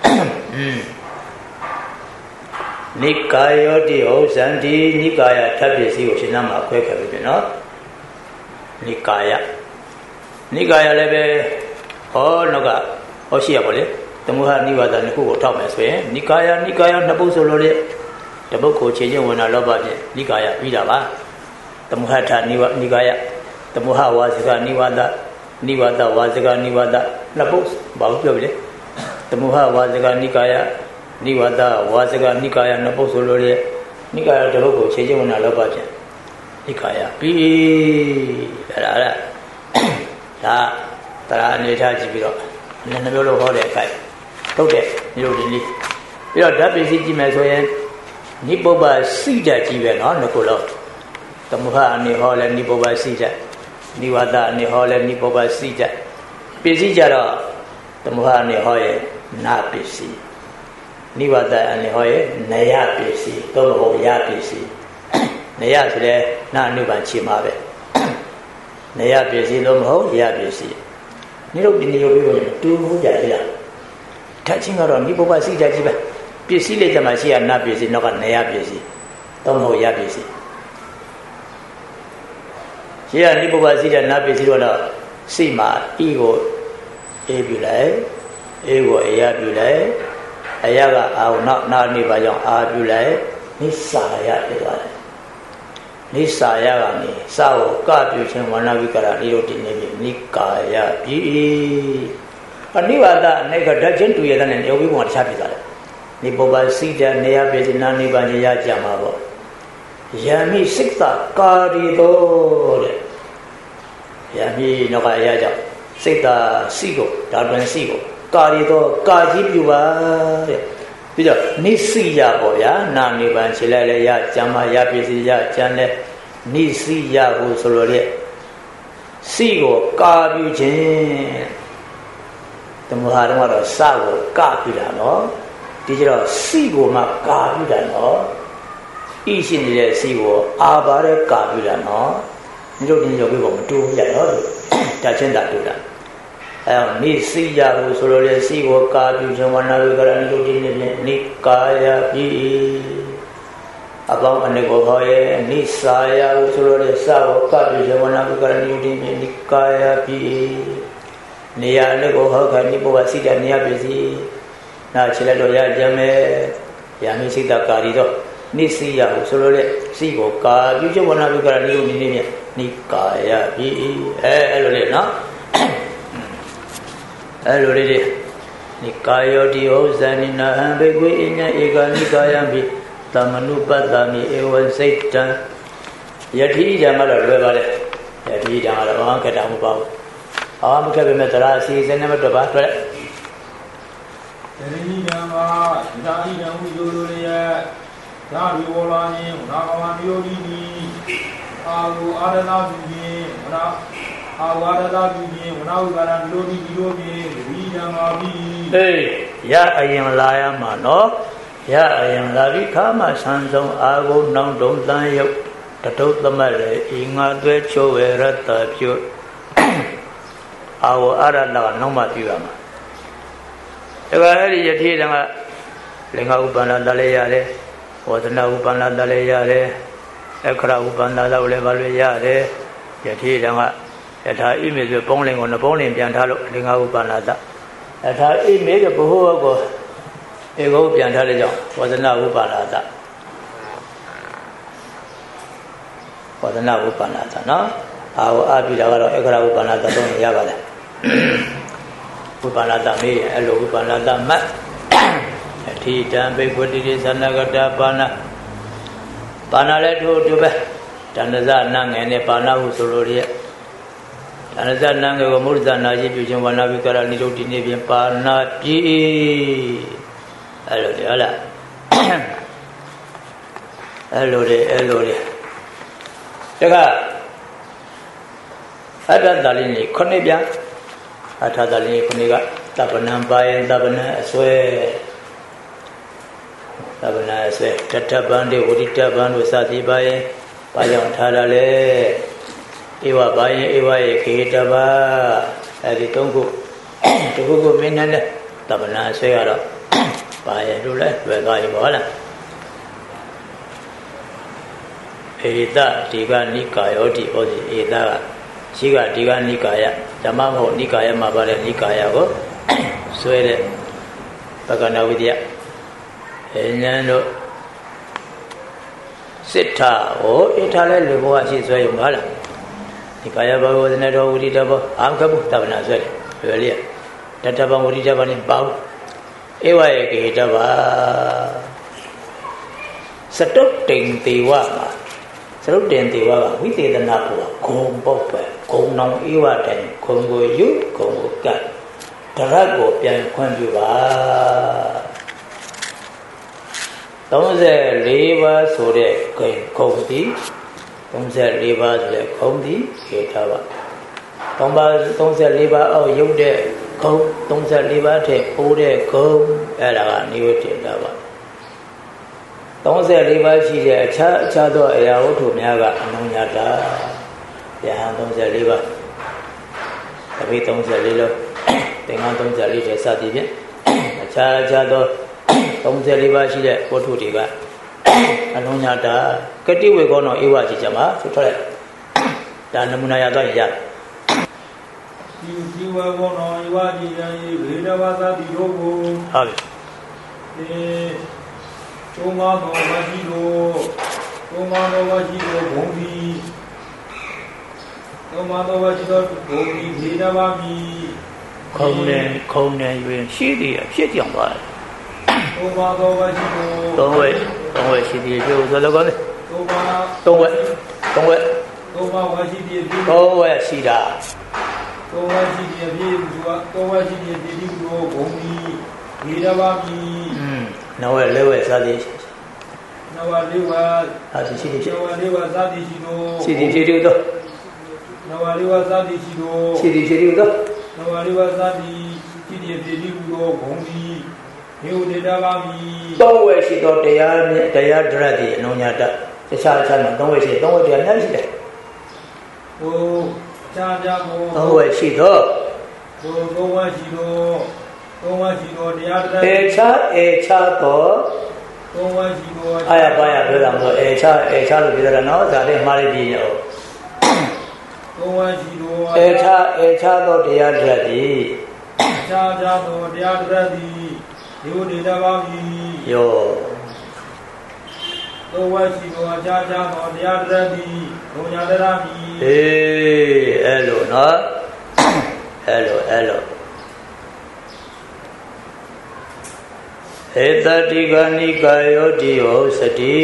[SPEAKER 1] နိကာယောတိဟောဇန္တိနိကာယထပ်ပစ္စည်းကိုရှင်းနာမှာခွဲခဲ့ပြီပြန်နော်နိကာယနိကာယလည်းပဲဟောနောက်ကဟောရှိရပါလေသမုဟနိဝါဒနှစ်ခုကိုထောက်မယ်ဆိုရင်နိကာယနိကာယနှစ်ပုဒ်ဆိုလို့လေတပုဒ်ကိုခြေချင်းဝင်လာလောဘဖြင့်နိကာယပြီးတာပါသမုဟထနိဝနိကာယသမုဟဝါစိကနိဝါဒနိဝါဒဝါစကနိဝါဒနှစ်ပုဒ်ဘာလို့ပြောပြီလဲသမုဟဝါစကနိကာယနိဝါဒဝါစကနိကာယနှစ်ပုဒ်ဆိုလို့လေနိကာယတပုဒ်ကိုခြေချင်းဝင်လာတော့ပါပြန်နိကာယပြီးအဲ့ဒါအဲ့ဒါတရားအနေထားကြည့်ပြီးတော့နည်းနည်းမျိုးလို့ဟောတဲ့အခိုက်ထုတ်တဲ့မျိုးဒီလေးပြီးတော့ဓာတ်ပစ္စည်းကြည့်မယ်ဆိုရင်နိပုပ္ပစိတ္တကြီးပဲနော်နှစ်ခုလုံးသမုဟအနေဟောလဲနိပုပ္ပစိတ္တနိဝါဒအနေဟောလဲနိပုပ္ပစိတ္တပစ္စည်းကြတော့သမုဟအနေဟောရဲ့နာပစ္စည်းနိဝါဒအနေဟောရဲ့နယပစ္စည်းသို့မဟုတ်ယပစ္စည်းနယဆိုလဲနာအနုပန်ချေမှာပဲနယပစ္စည်းသို့မဟုတ်ယပစ္စည်းနိရုပ်ဒီနိရုပ်ပြီးတော့တူဟုတ်ကြရလားထပ်ချင်းကတော့နိပုပ္ပစိတ္တကြီးပဲပစ္စည်းလေးတမှာရှိရနာပစ္စည်းနောက်ကနယပစ္စည်းသို့မဟုတ်ယပစ္စည်းရှိရနိပုပ္ပစိတ္တနာပစ္စည်းတော့စိတ်မှာဤကိုအေးပြလိုက်အေးကိုအရာပြလိုက်အရာကအာဝနောက်နာနေပါကြောင့်အာပြလိုက်နိစ္စယဖြစ်သွားတယ်နိစ္စယကနေစာကိုကပြုခြင်းဝဏဝိကရနိရောဓိနေပြီနိကာယပြီအနိဝါဒအနေကဓာတ်ချင်းတူရတဲ့နဲ့ယောဂီဘုံကတခြားဖြစ်သွားတယ်နိပုပ္ပစိတ္တနေယပိစိနာနိဗ္ဗာန်ရကြမှာပေါ့ယံမိစိတ်သာကာရီတော်တဲ့ယံမိနောက်ကရကြစိတ်သာစိကိုဓာတ်တွင်စိကိုကာရီတော်ကာကြီးပြပါတဲ့ပြီးတော့နိစိယပေါ့ဗျာနာနိဗ္ဗာန်ခြေလိုက်လဲရကြမှာရပိစိရကြံလဲနိစိယဟုဆိုလို့တဲ့စိကိုကာပြုခြင်းတမဟာတော့တော့စကိုကပြုတာနော်ဒီကျတော့စိကိုမှကာပြုတာနော်ဤရှိနေတဲ့စိကိုအာပါတဲ့ကာပြုတာနော်ဒီလိုတင်ရောက်ပြီးတော့မတူဘူးကြနော်ဒါချင်းတာတူတာအဲနိစိယဟုဆိုလို့လေစိကိုကာပြုခြင်းဝဏဝိကရဏိတို့ဒီနေ့ဖြင့်နိကာယပိအပေါင်းအနေကိုဟောရဲ့နိစာယဟုဆိုလို့လေစကိုကာပြုခြင်းဝဏဝိကရဏိတို့ဒီနေ့နိကာယပိနေရာနဲ့ကိုဟောခဏိပုပ္ပစိတ္တနေရာပစ္စည်းနာခြေလက်တော်ရကြမယ်ယံမိစိတ္တကာရီတော့နိစိယဟုဆိုလို့လေစိကိုကာပြုခြင်းဝဏဝိကရဏိတို့ဒီနေ့ဖြင့်နိကာယပိအဲအဲ့လိုလေနော်အဲ့လိုလေးတွေနိကာယောတိဟောဇာနိနာဟံဘေကွေအညဧကနိကာယံပိသမနုပတ္တမိဧဝစိတ်တံယတိဓမ္မတော့လွယ်ပါလေယတိဓမ္မတော့ဘာမှခက်တာမဟုတ်ပါဘူးဘာမှမခက်ပေမဲ့တရားအစီအစဉ်နဲ့မတွက်ပါတွေ့
[SPEAKER 2] ယတိဓမ္မဒါဣဒံဝိဇုလိုရသာဝိဝလာညင်နာမဝံယောတိတိအာဟုအာရဏပြုခြင်းဝနာအာဝါဒတာပြုခြင်းဝနာဥပါဒံဒီလိုဒီဒီလိုဖြင့်ဒီဓမ္မာပိ
[SPEAKER 1] အေးရအရင်လာရမှာနော်ရအရင်လာပြီးခါမှဆန်းဆုံးအာဟုနောင်တုံတန်ယုတ်တတုတ်သမတ်လေဤငါသွဲချိုးဝေရတ္တပြုအာဝအာရဏကနောက်မှပြုရမှာဒါကအဲ့ဒီယတိတံကလင်္ကာဥပ္ပန္နတလည်းရတယ်ဝဒနာဥပ္ပန္နတလည်းရတယ်အခရဥပ္ပန္နတလည်းပါလို့ရတယ်ယတိတံကယထာဣမေဆိုပုံးလင်ကိုနှပုံးလင်ပြန်ထားလို့လင်္ကာဥပ္ပန္နတယထာဣမေကဘုဟောကိုဧကောပြန်ထားတဲ့ကြောင့်ဝဒနာဥပ္ပန္နတဝဒနာဥပ္ပန္နတနော်အာဝအပိတာကတော့အခရဥပ္ပန္နတသုံးရပါလေဥပ္ပန္နတမေးအဲ့လိုဥပ္ပန္နတမတ်အထိတံဘိက္ခွတိသနဂတပါဏပါဏလည်းထို့တူပဲတဏ္ဍဇနငယ်နဲ့ပါဏဟုဆိုလိုရဲ့တဏ္ဍဇနငယ်ကိုမုဒ္ဒနာရှိပြုခြင်းဝဏဝိကရဏိရုဒ္ဓိနေဖြင့်ပါဏပြီအဲ့လိုလေဟုတ်လားအဲ့လိုလေအဲ့လိုလေဒါကအတ္တတလိနေခုနှစ်ပြန်အထာတလိခုနှစ်ကတပ္ပနံပါယံတပ္ပနံအစွဲတပ္ပနံအစွဲတထပန္တိဝိတ္တပန္တို့စသည်ပါယံပါကြောင့်ထားရလေဧဝပါယံဧဝယေခေတဗာအဲ့ဒီသုံးခုတခုခုမင်းနဲ့တပ္ပနံအစွဲကတော့ပါယံတို့လည်းတွေ့သွားပြီဟုတ်လားဧတဒီကနိကာယောတိဩစီဧတကရှိကဒီကနိကာယဓမ္မမဟုတ်နိကာယမှာပါတဲ့နိကာယကိုဆွဲတဲ့ပကဏဝိတ္တယအဉ္ဇတို့စစ်ထဟောဣထာလဲလူဘဝရှိဆွဲရုံပါလားဒီကာယဘာဝဇနေတော်ဝိရိတဘောအာမကပုတဗနာဆွဲတယ်ဘယ်လေးတတဘဝိရိတဘောနဲ့ပေါ့ဧဝယေကေတဘာစတုတ်တိန်တေဝမှာစတုတ်တင်တေဝကဝိသေသနာကိုဂုံပုတ်ပဲဂုံနောင်ဧဝတိုင်ဂုံကိုယူဂုံကိုကတ်တရတ်ကိုပြန်ခွင့်ပြုပါသုံးဆယ်လေးပါးဆိုတဲ့ဂုံဂုံဒီသုံးဆယ်လေးပါးဆိုတဲ့ဂုံဒီခေထားပါသုံးပါးသုံးဆယ်လေးပါးအောက်ရုပ်တဲ့ဂုံသုံးဆယ်လေးပါးထက်ပိုးတဲ့ဂုံအဲ့ဒါကနိဝတ္တိတာပါသုံးဆယ်လေးပါးရှိတဲ့အခြားအခြားသောအရာဝတ္ထုများကအနုညတာယဟန်သုံးဆယ်လေးပါးတပိသုံးဆယ်လေးလုံးသင်္ကန်းသုံးဆယ်လေးတဲ့စသည်ဖြင့်အခြားအခြားသောသုံးဆယ်လေးပါးရှိတဲ့ဝတ္ထုတွေကအနုညတာကတိဝေကောနောဧဝကြီးကြမှာဆိုထွက်လိုက်ဒါနမူနာရသွားရ
[SPEAKER 2] ဒီဒီဝေကောနောဧဝကြီးကြ၏ဝေဒဝသတိတို့ကို
[SPEAKER 1] ဟုတ်ပြီ
[SPEAKER 2] အဲသုံးပါးသောဝရှိတို့သုံးပါးသောဝရှိတို့ဘုံပြီးသုံးပါးသောဝရှိတို့ဘုံပြီးဒေနပါမီ
[SPEAKER 1] ခုံနေခုံနေ၍ရှိသည်အဖြစ်ကြောင့်ပါ
[SPEAKER 2] သုံးပါးသောဝရှိတို့
[SPEAKER 1] သုံးဝဲသုံးဝဲရှိသည်ပြုဆိုတော့ကောင်းတယ်
[SPEAKER 2] သုံးပါး
[SPEAKER 1] သုံးဝဲသုံးဝဲ
[SPEAKER 2] သုံးပါးဝရှိသည်ပြု
[SPEAKER 1] သုံးဝဲရှိတာ
[SPEAKER 2] သုံးဝဲရှိသည်ပြုဆိုတာသုံးဝဲရှိသည်ပြုတို့ဘုံပြီးဒေနပါမီ
[SPEAKER 1] อืมနဝလေးဝဲစသည်
[SPEAKER 2] နဝလေးဝဲ
[SPEAKER 1] အာရှိသည်
[SPEAKER 2] နဝလေးဝဲစသည်ရှိတို့
[SPEAKER 1] ရှိသည်ရှိတို့
[SPEAKER 2] နဝလေးဝဲစသည်ရှိတို့
[SPEAKER 1] ရှိသည်ရှိတို့
[SPEAKER 2] နဝလေးဝဲစသည်ရှိသည်ဖြစ်ပြီးတို့ဘုံပြီးမြို့ဒေတာပါမီ
[SPEAKER 1] သုံးဝဲရှိတော့တရားတရားဒရတ်ဒီအနုညတတခြားခြားမှာသုံးဝဲရှိသုံးဝဲတရားများရှိတယ်
[SPEAKER 2] ဟိုခြားခြားကို
[SPEAKER 1] သုံးဝဲရှိတော့
[SPEAKER 2] ဟိုသုံးဝဲရှိတော့သုံးဝဲရှိတော့တရားဒရတ်
[SPEAKER 1] အေခြားအေခြားတော့
[SPEAKER 2] သုံးဝဲရှိတော့
[SPEAKER 1] အာရပါရပြောတာမလို့အေခြားအေခြားလို့ပြောတာနော်ဒါလေးမှားလေးပြည့်ရော
[SPEAKER 2] သုံးဝဲရှိတော့
[SPEAKER 1] အေခြားအေခြားတော့တရားဒရတ်ဒီ
[SPEAKER 2] ခြားခြားတော့တရားဒရတ်ဒီဒီဒေတာပါမီ
[SPEAKER 1] ယော
[SPEAKER 2] သုံးဝဲရှိတော့ခြားခြားတော့တရားဒရတ်ဒီဘုံညာဒရမီ
[SPEAKER 1] အေးအဲ့လိုနော်အဲ့လိုအဲ့လိုဧတတိကနိကာယောတိဟောစတိ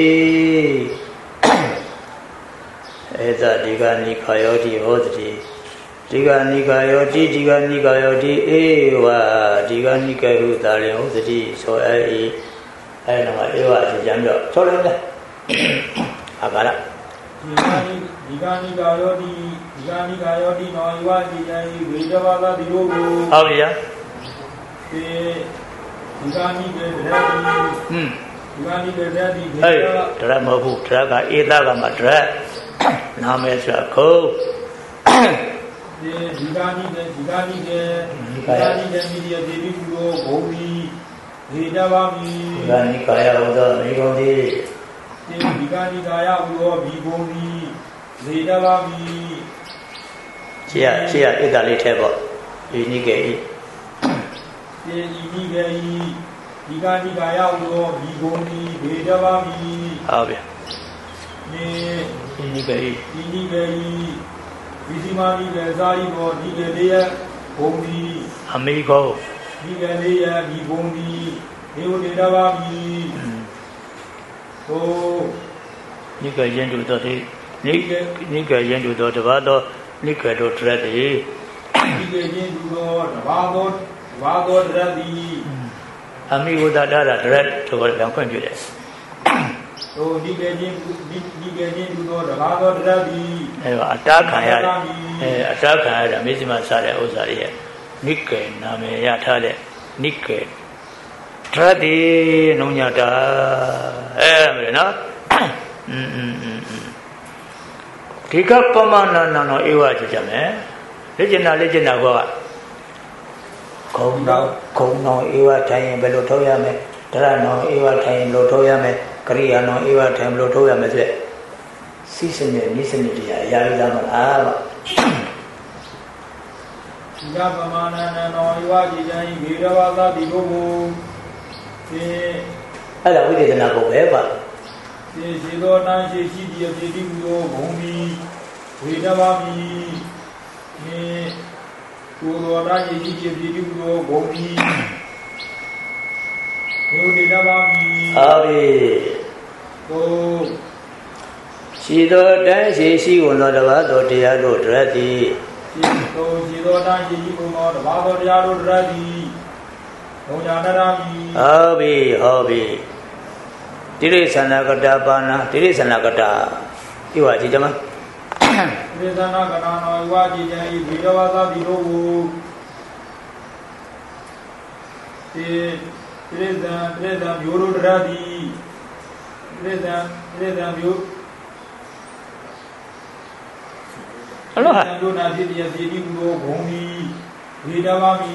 [SPEAKER 1] ဧတတိကနိကာယောတိဟောစတိဒီကနိကာယောတိဒီကနိကာယောတိဧဝဒီကနိကေဟုသာလင်ဟောစတိဆိုအဲဤအဲတော့ဧဝအကျမ်းတော့ဆိုလိုက်လားအာကာရ
[SPEAKER 2] ဒီကနိဒီကနိကာယောတိဒီကနိကာယောတိနောဧဝဒီယံဝေဒဝသတိတို့ကို
[SPEAKER 1] ဟုတ်ပြီယာ
[SPEAKER 2] ဒီဒီကနိကေဒရတိဟွန်းဒီကနိကေဒရတိ
[SPEAKER 1] ဟဲ့ဒရမဟုတ်ဘူးဒရကဧသကမှာဒရနာမည်ဆိုတာခု
[SPEAKER 2] ဒီဒီကနိကေဒီကနိကေဒီကနိကေမိဒီယဒေဝီကိုဘုံပြီးဒေတာပါမီ
[SPEAKER 1] ဒီကနိကာယဟောသောမိဂုံတိ
[SPEAKER 2] ဒီဒီကနိကာယဟောသောမိဂုံတိဒေတာပါမီ
[SPEAKER 1] ခြေရခြေရဣဒ္ဓလေးထဲပေါ့ဒီနိကေဤ
[SPEAKER 2] ဒီနိကေဤဒီကနိကာယဟောသောမိဂုံတိဒေတာပါမီ
[SPEAKER 1] ဟုတ်ပြီ
[SPEAKER 2] ဒီ
[SPEAKER 1] ဒီနိကေဤ
[SPEAKER 2] ဒီနိကေဤဝိသီမာနိကေဇာယိဘောနိကေလေးယဘုံတိ
[SPEAKER 1] အမိကော
[SPEAKER 2] နိကေလေးယဒီဘုံတိဒေဝဒေတာပါမီဟို
[SPEAKER 1] နိကေယံတုတော်တိနိကေနိကေယံတုတော်တပါတော်နိကေတော်တရတိ
[SPEAKER 2] နိကေယံတုတော်တပါတော်တပါတော်တရတိ
[SPEAKER 1] အမိဝဒတာတရတ်တော်ပြန်ခွင့်ပြုတယ်
[SPEAKER 2] ဟိုဒီကေချင်းဒီဒီကေချင်းသူတော်တပါးတော်တရပြီ
[SPEAKER 1] အဲအတားခံရအဲအတားခံရတာမေဇိမစတဲ့ဥစ္စာတွေရဲ့နိကေနာမည်ရထားတဲ့နိကေတရတိနုညတာအဲမယ်နော်อืมอืมอืมဒီကပမနာနာနောဧဝကြကြမယ်လက်ကျင်နာလက်ကျင်နာကောကခုံတော်ခုံတော်ဧဝထိုင်ရင်ဘယ်လိုထုတ်ရမလဲဒရနောဧဝထိုင်ရင်ဘယ်လိုထုတ်ရမလဲကရိယာနောဧဝထိုင်ဘယ်လိုထုတ်ရမလဲဆိုတဲ့စိစနစ်နိစနစ်တရားအရာရသားမလားဗျ
[SPEAKER 2] ဒီကပမနာနာနောဧဝကြကြရင်ဘေရဝသတိတို့ကိုဒီ
[SPEAKER 1] အဲ့ဒါဝိသေသနာကိုပဲပါ
[SPEAKER 2] ဒီရှိသောနာရှိရှိဒီအဖြစ်ဒီကိုဘုံပြီးဝေဒဘာမိနေကိုယ်တော်ရာယေကြီးပြည်ပြုသောဘုံဤမြို့ဒေဒဘာမိ
[SPEAKER 1] ဟာပြီ
[SPEAKER 2] ကို
[SPEAKER 1] ရှိသောတန်းရှိရှိကုန်သောတပါးသောတရားတို့တရသည်
[SPEAKER 2] ရှိသောရှိသောတန်းရှိရှိကုန်သောတပါးသောတရားတို့တရသည်ဘုံညာနရမိ
[SPEAKER 1] ဟုတ်ပြီဟုတ်ပြီတိရိစ္ဆာနာကတာပါဏတိရိစ္ဆာနာကတာဒီဝါကြည့်ကြမှာ
[SPEAKER 2] တိရိစ္ဆာနာကတာနောဝါကြည့်ကြ၏ဘိဒဝါသတိတို့ကိုတိတိရိစ္ဆာတိရိစ္ဆာမျိုးတို့တရသည်တိရိစ္ဆာတိရိစ္ဆာမျိုး
[SPEAKER 1] အလောဟာ
[SPEAKER 2] တို့နာဖြစ်တဲ့ပြည်ဒီကိုဘုံဒီဘိဒဝါမိ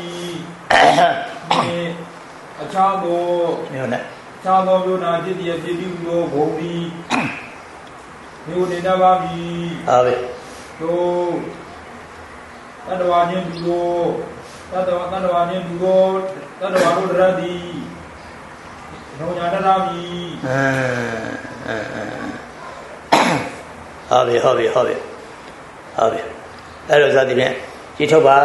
[SPEAKER 2] အခြားသော
[SPEAKER 1] မျိုးနဲ့
[SPEAKER 2] အခြားသောမျိုးနာဖြစ်တဲ့ပြည်ဒီကိုဘုံဒီမျိုးနေတတ်ပါပြီ
[SPEAKER 1] ဟာပဲ
[SPEAKER 2] တို့တတ္တဝါချင်းသူတို့တတ္တဝါတတ္တဝါချင်းသူတို့တတ္တဝါတို့တရသည်ဘုံညာတတ်ပါပြီ
[SPEAKER 1] အဲဟာပဲဟာပဲဟာပဲဟုတ်ပြီအဲ့လိုစသည်ဖြင့်ကြည့်ထုတ်ပါ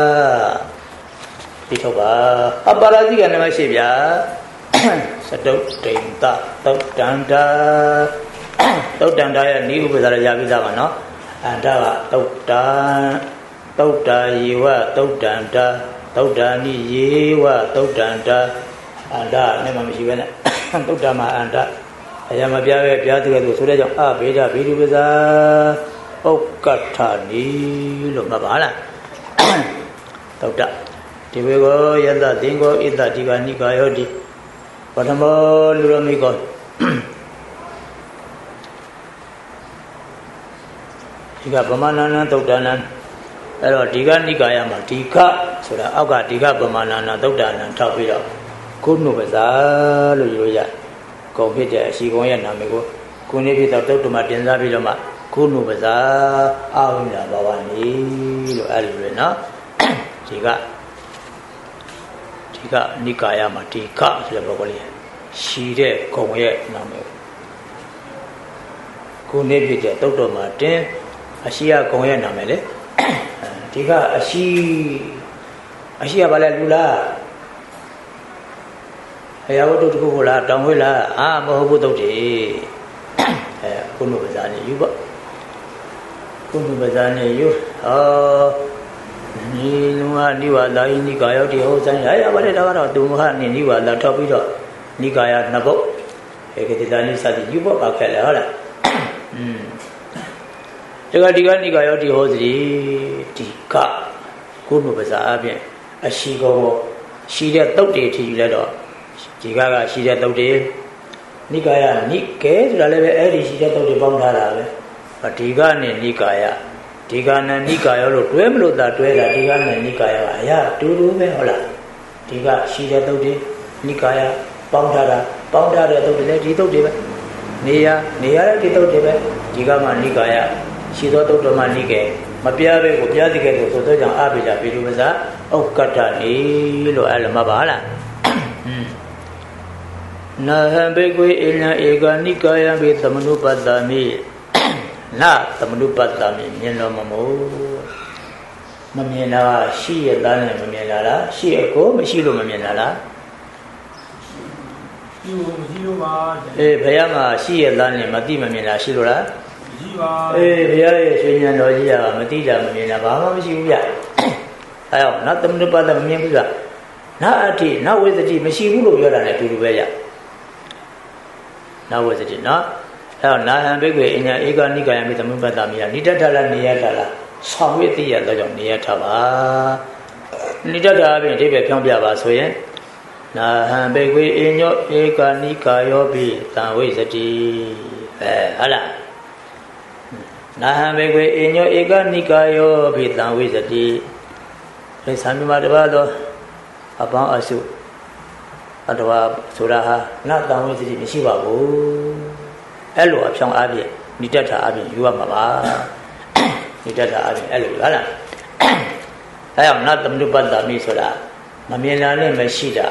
[SPEAKER 1] ကြည့်ထုတ်ပါအပါရာဇိကနမရှိဗျာသတုတ်တိန်တသုတ်တန္တာသုတ်တန္တာရဲ့နိဥပ္ပဇာရရပြီးသားပါနော်အန္တကသုတ်တံသုတ်တာယေဝသုတ်တန္တာသုတ်တာနိယေဝသုတ်တန္တာအန္တနဲ့မှမရှိပဲနဲ့သုတ်တာမှာအန္တအရာမပြပဲပြသူရဲ့သူဆိုတဲ့ကြောင့်အဘေဒဗေဒုပဇာဥက္ကဋ္ဌနီလို့မှတ်ပါလားသုတ်တဒီဝေကောယတသင်္ကောဣတတိကနိကာယောတိပထမလူရမိကောဒီကဗမာနန္ဒသုတ်တနံအဲ့တော့ဒီကနိကာယမှာဒီကဆိုတာအောက်ကဒီကဗမာနန္ဒသုတ်တနံထောက်ပြီးတော့ကုဏုပဇာလို့ယူလို့ရကုံဖြစ်တဲ့အရှိကုံရဲ့နာမည်ကိုကုဏိဖြစ်သောသုတ်တမှာတင်စားပြီးတော့မှကုဏုပဇာအာဝိညာဘဝနီလို့အဲ့လိုလေနော်ဒီကဒီကနိကာယမှာဒီကဆိုတဲ့ပုဂ္ဂိုလ်လေးရှည်တဲ့ကုံရဲ့နာမည်ကုဏိဖြစ်တဲ့သုတ်တော်မှာတင်အရှိယကုံရဲ့နာမည်လေဒီကအရှိအရှိယဘာလဲလူလားအရာဝတ္ထုတခုကိုလားတောင်းဝဲလားအာမဟုတ်ဘူးသုတ်တယ်အဲကုဏုပဇာနေယူပေါ့ကုဏုပဇာနေယူဟောဒီလူကနိဝါဒယိနိကာယောတိဟောဆိုင်ရရပါတယ်ဒါကတော့သူဟာနိနိဝါဒထောက်ပြီးတော့နိကာယနှစ်ပုတ်ဧကတိဇာနိစသည်ယူပေါ့ပါခဲ့လဲဟုတ်လားอืมဒီကဒီကနိကာယောတိဟောစီဒီကကုဏုပဇာအပြင်အရှိကောရှိတဲ့တုတ်တွေထီယူလိုက်တော့ဒီကကရှိတဲ့တုတ်တွေနိကာယနိကေဆိုတာလည်းပဲအဲ့ဒီရှိတဲ့တုတ်တွေပေါင်းထားတာပဲဒီကနဲ့နိကာယဒီကနဲ့နိကာယလို့တွဲမလို့သာတွဲတာဒီကနဲ့နိကာယကအရာတူတူပဲဟုတ်လားဒီကရှိတဲ့တုတ်တွေနိကာယပေါင်းထားတာပေါင်းထားတဲ့တုတ်တွေလည်းဒီတုတ်တွေပဲနေရနေရတဲ့ဒီတုတ်တွေပဲဒီကမှနိကာယရှိသောတုတ်တော်မှနိကေမပြားပဲကိုပြားတိကေကိုဆိုတော့ကြောင့်အပိကြပိလူပဇာဥက္ကဋ္ဌနေလို့အဲ့လိုမှတ်ပါလားနာဟံဘေကွေအညာဧကနိကာယံဘေသမနုပတ္တမိနာသမနုပတ္တမိမြင်တော်မမို့မမြင်တာရှိရသားနဲ့မမြင်လာလားရှိအကိုမရှိလို့မမြင်လာလား
[SPEAKER 2] ရှိလို့မရှိလို့ပါ
[SPEAKER 1] အေးဘုရားမှာရှိရသားနဲ့မသိမမြင်တာရှိလို့လား
[SPEAKER 2] ရှိပါ
[SPEAKER 1] အေးဘုရားရဲ့ရွှေဉာဏ်တော်ကြီးကမသိကြမမြင်တာဘာမှမရှိဘူးဗျအဲအောင်နာသမနုပတ္တမမြင်ဘူးကနာအဋ္ဌိနာဝိသတိမရှိဘူးလို့ပြောတာနဲ့အတူတူပဲရနာဝိသတိနော်အဲတော့နာဟံဘိက္ခေအညာဧကနိကာယမိသမုပ္ပတ္တမိယနိတ္တထလာနေရထလာဆောင်ဝိသိရတော့ကြောင့်နေရထပါနိတ္တထအပြင်အဓိပ္ပာယ်ဖြောင်းပြပါဆိုရင်နာဟံဘိက္ခေအညောဧကနိကာယောပိသံဝိသတိအဲဟုတ်လားနာဟံဘိက္ခေအညောဧကနိကာယောပိသံဝိသတိဒီသံမြမတပါတော့အပေါင်းအစုအတဝါဆိုတာဟာနတ်တံဝိသတိမရှိပါဘူးအဲ့လိုအဖြောင်းအပြည့်နိတ္တထာအပြည့်ယူရမှာပါနိတ္တထာအပြည့်အဲ့လိုဟုတ်လားအဲ့အောင်နတ်သမနုပတ္တမိဆိုတာမမြင်တာနဲ့မရှိတာ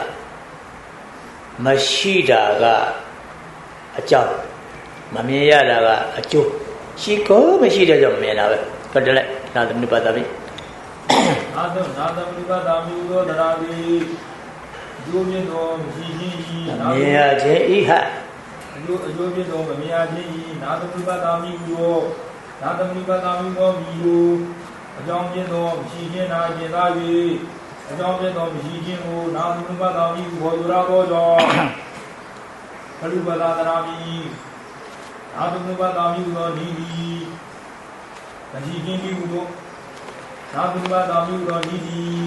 [SPEAKER 1] မရှိတာကအကြောင်းမမြင်ရတာကအကျိုးရှိကောမရှိတဲ့ကြောင့်မြင်တာပဲဟုတ်တယ်လေနာသမနုပါဒပြီ
[SPEAKER 2] နာသမနာသမနုပါဒမူသောတရားသည်အကျိုးမြင့်သောမရှိခြင်းဤ
[SPEAKER 1] မြင်ရခြင်းဤဟ
[SPEAKER 2] အကျိုးအကျိုးမြင့်သောမမြင်ရခြင်းဤနာသမနုပါဒမူသောနာသမနုပါဒမူသောမိကိုအကြောင်းမြင့်သောမရှိခြင်းနာကျင်သာ၍အကြောင်းမြင့်သောမရှိခြင်းကိုနာသမနုပါဒမူခေါ်ယူရသောကြောင့်ဘလူပဒါတရာမိနာသမနုပါဒမူသောဤသည်မရှိခြင်းဤကိုနာသမနုပါဒမူသောဤသည်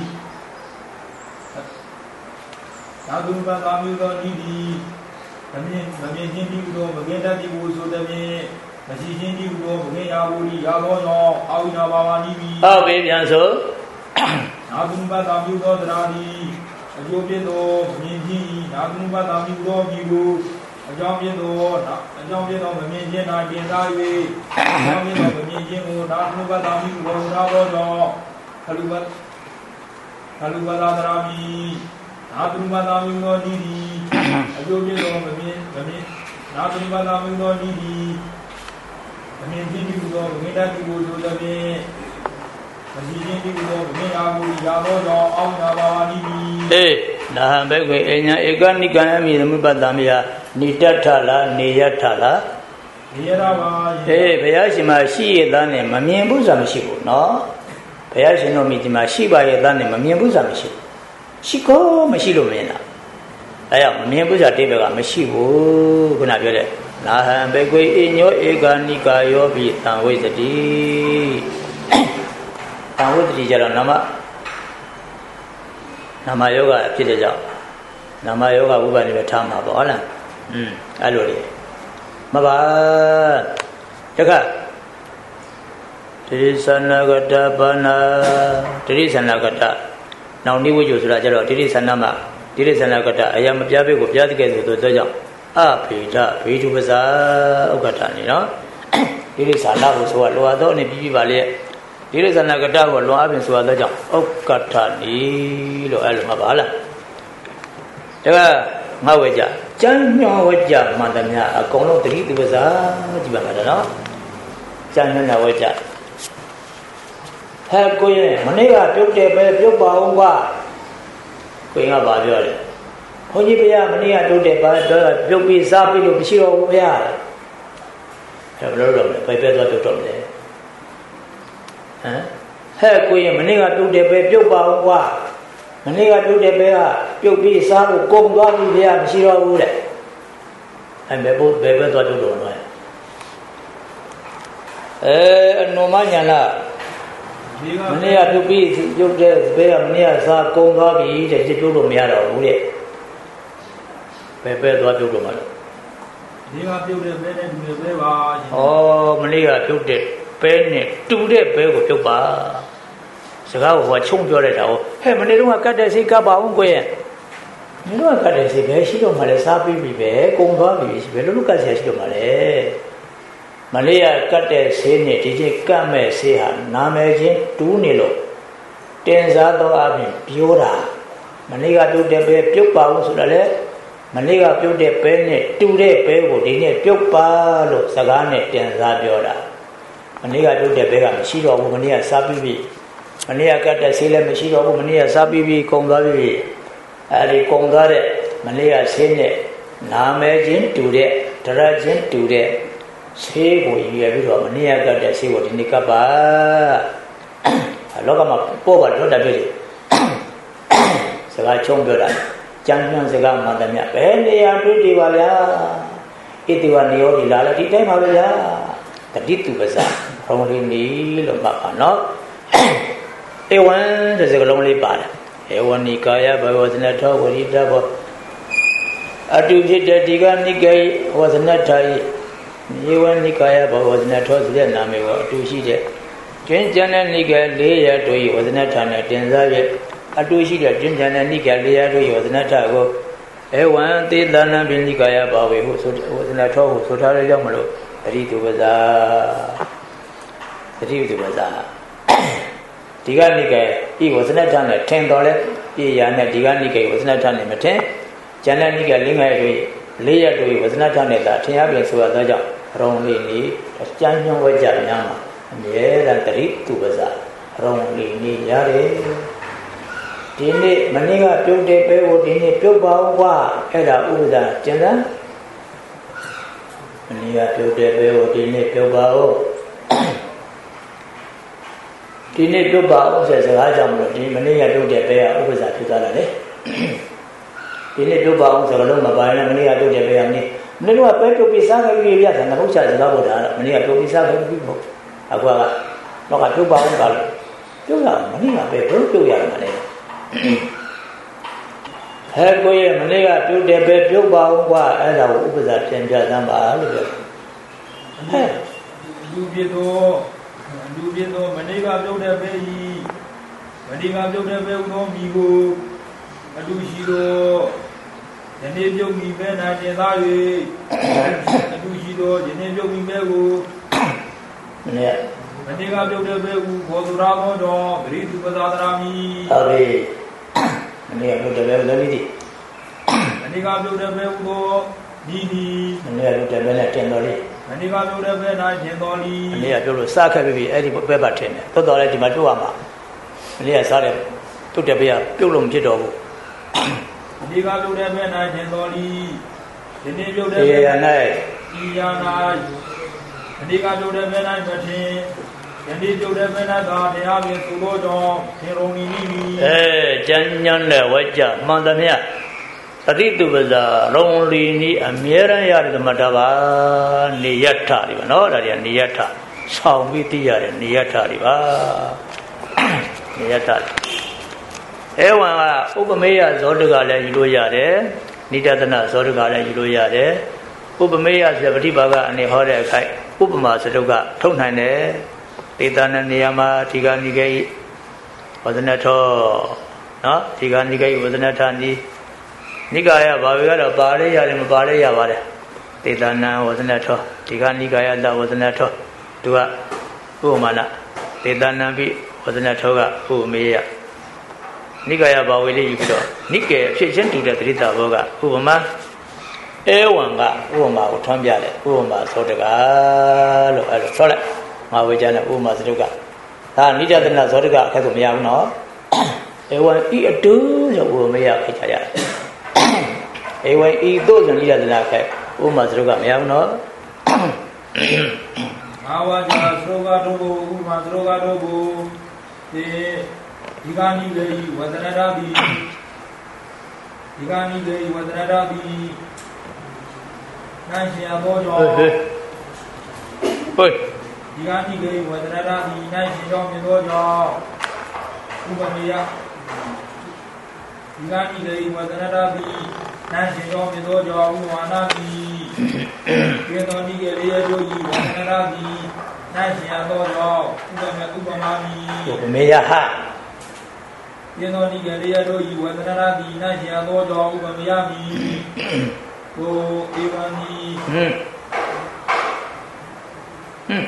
[SPEAKER 2] သာဓုပသာမျိုးသောဤသည်မမြင်မမြင်ချင်းပြုသောမမြင်တတ်သည်ကိုဆိုသည်ဖြင့်မရှိချင်းပြုသောမမြင်ရာကိုရာသောကြောင့်အာဝိနာဘာဝနိမိ
[SPEAKER 1] ဟုတ်ပြီပြန်ဆို
[SPEAKER 2] သာဓုပသာမျိုးသောတရားသည်အကျိုးပြသောမမြင်ချင်းသာဓုပသာမျိုးသောဤကိုအကြောင်းပြသောအကြောင်းပြသောမမြင်ချင်း၌တင်စား၍အကြောင်းပြသောမမြင်ချင်းကိုသာဓုပသာမျိုးကိုရာသောကြောင့်ခလုပခလုပသာတရားမိနာသမနုပါဒမူသောဤသည်အကျိုးပြသောမမြင်မမြင်နာသမနုပါဒမူသောဤသည်မမြင်ခြင်းပြုသောမမြင်တတ်သည်ကိုဆိုသည်ဖြင့်မရှိခြင်းပြုသောမမြင်ရာကိုရာသောကြောင့်အောင်းနာပါဝနိမိ
[SPEAKER 1] အေးနာဟံဘိက္ခေအညာဧကနိကံအမိသမုပ္ပတ္တမိယနိတ္တထလားနေယထလား
[SPEAKER 2] နေယတာပါ
[SPEAKER 1] အေးဘုရားရှင်မှာရှိရတဲ့နဲ့မမြင်ဘူးဆိုတာမရှိဘူးနော်ဘုရားရှင်တို့မိဒီမှာရှိပါရဲ့တဲ့နဲ့မမြင်ဘူးဆိုတာမရှိဘူးရှိကောမရှိလို့မြင်တာအဲကြောင့်မမြင်ဘူးဆိုတာတိဘကမရှိဘူးခုနပြောတဲ့နာဟံဘေကွေအညောဧကနိကာယောပိတံဝိသတိတံဝိသတိကြတော့နာမနာမယောဂဖြစ်တဲ့ကြောင့်နာမယောဂဝိပဿနာပဲထားမှာပေါ့ဟုတ်လားอืมအဲ့လိုလေမပါတခါတိရိသနဂတဘာနာတိရိသနဂတနောင်နိဝိကျဆိုတာကျတော့တိရိသနာမှာတိရိသနာကတအယမပြပိကိုပြတိကဲဆိုတော့ကြောင့်အဖေဒဘေဒုပဇာဥက္ကဋ္ဌနေနော်တိရိသနာကိုဆိုတာလောဟာတော့အနေပြီးပြီးပါလေတိရိသနာကတကိုလွန်အပြင်ဆိုတော့ကြောင့်ဥက္ကဋ္ဌနေလို့အဲ့လိုမှာပါလားဒါကငါဝေကြကျမ်းညောဝေကြမှန်သမျှအကုန်လုံးတိရိသူပဇာကြည့်ပါမယ်နော်ကျမ်းညောဝေကြဟဲ့ကိုရင်မနေ့ကပြုတ်တယ်ပဲပြုတ်ပါအောင်ကွာကိုရင်ကဘာပြောလဲဘုန်းကြီးဘုရားမနေ့ကပြုတ်တယ်ပါတော့ပြုတ်ပြီးစားပြီးလို့မရှိတော့ဘူးဘုရားဒါဘယ်လိုလုပ်လဲပဲပဲသွားပြုတ်တော့လဲဟမ်ဟဲ့ကိုရင်မနေ့ကပြုတ်တယ်ပဲပြုတ်ပါအောင်ကွာမနေ့ကပြုတ်တယ်ပဲကပြုတ်ပြီးစားလို့ကုန်သွားပြီဘုရားမရှိတော့ဘူးတဲ့အဲ့ဘယ်ဘုဘယ်ပဲသွားပြုတ်တော့လဲအဲအနုမညာလားမနေ့ကပြုတ်ပြီးပြုတ်တဲ့ဘဲကမနေ့ကစားကုန်သွားပြီတဲ့ပြုတ်လို့မရတော့ဘူးတဲ့ဘယ်ပဲသွားပြုတ်လို့မလဲ
[SPEAKER 2] ဒီကပြုတ်တဲ့ဘဲနဲ့တူတဲ့ဘဲပါ
[SPEAKER 1] ဩမနေ့ကပြုတ်တဲ့ဘဲနဲ့တူတဲ့ဘဲကိုပြုတ်ပါစကားကိုဟိုချုံပြောလိုက်တာဟောဟဲ့မနေ့တော့ကတ်တဲ့စိတ်ကပ်ပါအောင်ကိုရဲ့မင်းတို့ကတ်တဲ့စိတ်ပဲရှိတော့မှလဲစားပြီးပြီပဲကုန်သွားပြီဘယ်လိုလုပ်ကတ်ဆရာရှိတော့မှလဲမလေးရကတ်တဲ့ဆေးနဲ့ဒီချင်းကတ်မဲ့ဆေးဟာနာမည်ချင်းတူးနေလို့တင်စားတော့အပြင်ပြောတာမလေးကပြုတ်တဲ့ပဲပြုတ်ပါဘူးဆိုတော့လေမလေးကပြုတ်တဲ့ပဲနဲ့တူတဲ့ပဲကိုဒီနေ့ပြုတ်ပါလို့စကားနဲ့တင်စားပြောတာမလေးကပြုတ်တဲ့ပဲကမရှိတော့ဘူးမလေးကစားပြီးပြီမလေးကကတ်တဲ့ဆေးလည်းမရှိတော့ဘူးမလေးကစားပြီးပြီကုန်သွားပြီအဲဒီကုန်သွားတဲ့မလေးကဆေးနဲ့နာမည်ချင်းတူတဲ့ဒရချင်းတူတဲ့ဆေးကိုရွေပြီးတော့မနေ့ကကတ်တဲ့ဆေးကိုဒီနေ့ကပ်ပါလောကမှာပေါ်ပါတော့တပြည့်စကားချုံပြောတာကြမ်းကြမ်းစကားမှန်တယ်မြဘယ်နေရာတွေ့တယ်ပါဗျာဣတိဝနေရောဒီလာလဲဒီတိုင်းပါဗျာတတိတုပဇာဘုံလေးနေလို့မှတ်ပါနော်ဧဝံတဲ့စကားလုံးလေးပါတယ်ဧဝနိကာယဘဝဇနထောဝရိတဘောအတုဖြစ်တဲ့ဒီကနိကေဝဇနထာယဧဝနိကာယဘဝဇနထောဆိုတဲ့နာမည်ကိုအတူရှိတဲ့ကျွင်းကျန်တဲ့နိကေလေးရတို့ဤဝဇနထာနဲ့တင်စားရဲ့အတူရှိတဲ့ကျွင်းကျန်တဲ့နိကေလေးရတို့ဤဝဇနထာကိုဧဝံသေတနာပိနိကာယဘဝေဟုဆိုဝဇနထောကိုဆိုထားတဲ့ကြောင့်မလို့တတိတုပဇာတတိတုပဇာဒီကနိကေဤဝဇနထာနဲ့ထင်တော်လဲပြည်ရာနဲ့ဒီကနိကေဝဇနထာနဲ့မထင်ကျန်တဲ့နိကေလေးငယ်တို့လေးရတို့ဝဇနထာနဲ့သာထင်ရပြန်ဆိုရသောကြောင့် Rongli Chanyo Wajanyama Mera Tari Tubaza Rongli Ni Yare Dini Maniga Pyote Pewo Dini Pyoba Wa Era Uda Jenda Maniga Pyote Pewo Dini Pyoba O Dini Pyoba O says Rajam Dini Maniga Pyote Pea Uza Putala Dini Pyoba O Saloma Bana Maniga Pyote Pea Nelu apa itu bisa kami lihat dan aku cari tahu dah. Mending aku bisa kami bingung. Aku agak nak aku bangun kalau tu lah. Mending apa itu tu yang mana? Hei, kau yang mending aku debet tu bangun gua. Ada aku bisa cenja sama lu. Hei,
[SPEAKER 2] dubi tu, dubi tu mending aku debet i, mending aku debet uno minggu, aduh siro. Jadi jauh ni mana jenazah, aduh siro, jadi jauh ni mana?
[SPEAKER 1] Mana?
[SPEAKER 2] Mana kalau jauh deh, kau ramai dong, beri tu pada rami.
[SPEAKER 1] Abi, mana kalau jauh deh udah ni?
[SPEAKER 2] Mana kalau jauh deh udah ni?
[SPEAKER 1] Mana kalau jauh deh nak cendoli?
[SPEAKER 2] Mana kalau jauh deh nak cendoli?
[SPEAKER 1] Mana kalau sakit bibi, ada beberapa cendol. Tu dah ada di mana tu ama. Mana sakit, tu dia biar, belum jadi aku.
[SPEAKER 2] Jadi kalau udah benar cendoli, jadi juga udah
[SPEAKER 1] iya naik,
[SPEAKER 2] iya naik. Jadi kalau udah benar macam, jadi juga udah benar dah dia ambil suruh dong, terong ini.
[SPEAKER 1] Eh, jangan le wajah, mana ni? Tadi tu beza, rongli ni amiran ya itu macam niyata ni, no, dari niyata, sawi tiada niyata ni, niyata. Ewan upamaya zodga le yilo yare, nijatana zodga le yilo yare, upamaya sebati baga ane hore kai, upama sedoga thonai ne, tetana niyama tiga nigai, wadana tho, no, tiga nigai wadana thani, nigaya baga le bale yare me bale ya bale, tetana wadana tho, tiga nigaya la wadana tho, dua, upamana, tetana bi wadana tho ga upamaya. Nikaya bawa ini juga. Nikaya sejen tu dah cerita baga. Upama, ewan ga, upama utang biar le, upama sodega, lo, lo, solat, mahu jalan upama sodega. Tapi ni jadi nak sodega, kalau maya no, ewan itu je upama maya kerja. Ewan itu je ni jadi nak kerja, upama sodega maya no.
[SPEAKER 2] Awak jangan sodega dulu, upama sodega dulu. Jika ni gay wadana rabi, jika ni gay wadana rabi, nasi apa jauh?
[SPEAKER 1] Hoi.
[SPEAKER 2] Jika ni gay wadana rabi, nasi jauh menjauh jauh. Upamaya. Jika ni gay wadana rabi, nasi jauh menjauh jauh umanami. Kita ni gay lihat jauh wadana rabi, nasi apa jauh? Upamaya upamami.
[SPEAKER 1] Upamaya ha.
[SPEAKER 2] Yang ni gaya do iwan nara di na dia do do ubamiami do iwani
[SPEAKER 1] hmm hmm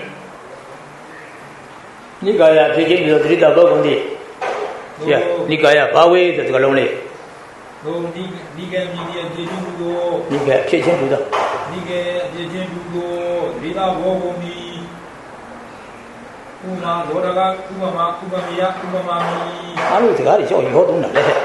[SPEAKER 1] ni gaya fikir itu cerita apa kondi ya ni gaya bawa itu kalau ni
[SPEAKER 2] do ni ni gaya ni dia jadi do
[SPEAKER 1] ni gaya fikir itu dah
[SPEAKER 2] ni gaya jadi do cerita bawa ni Uma doraga uma ubamiya ubamami.
[SPEAKER 1] Alu tiga hari jauh itu nak leh.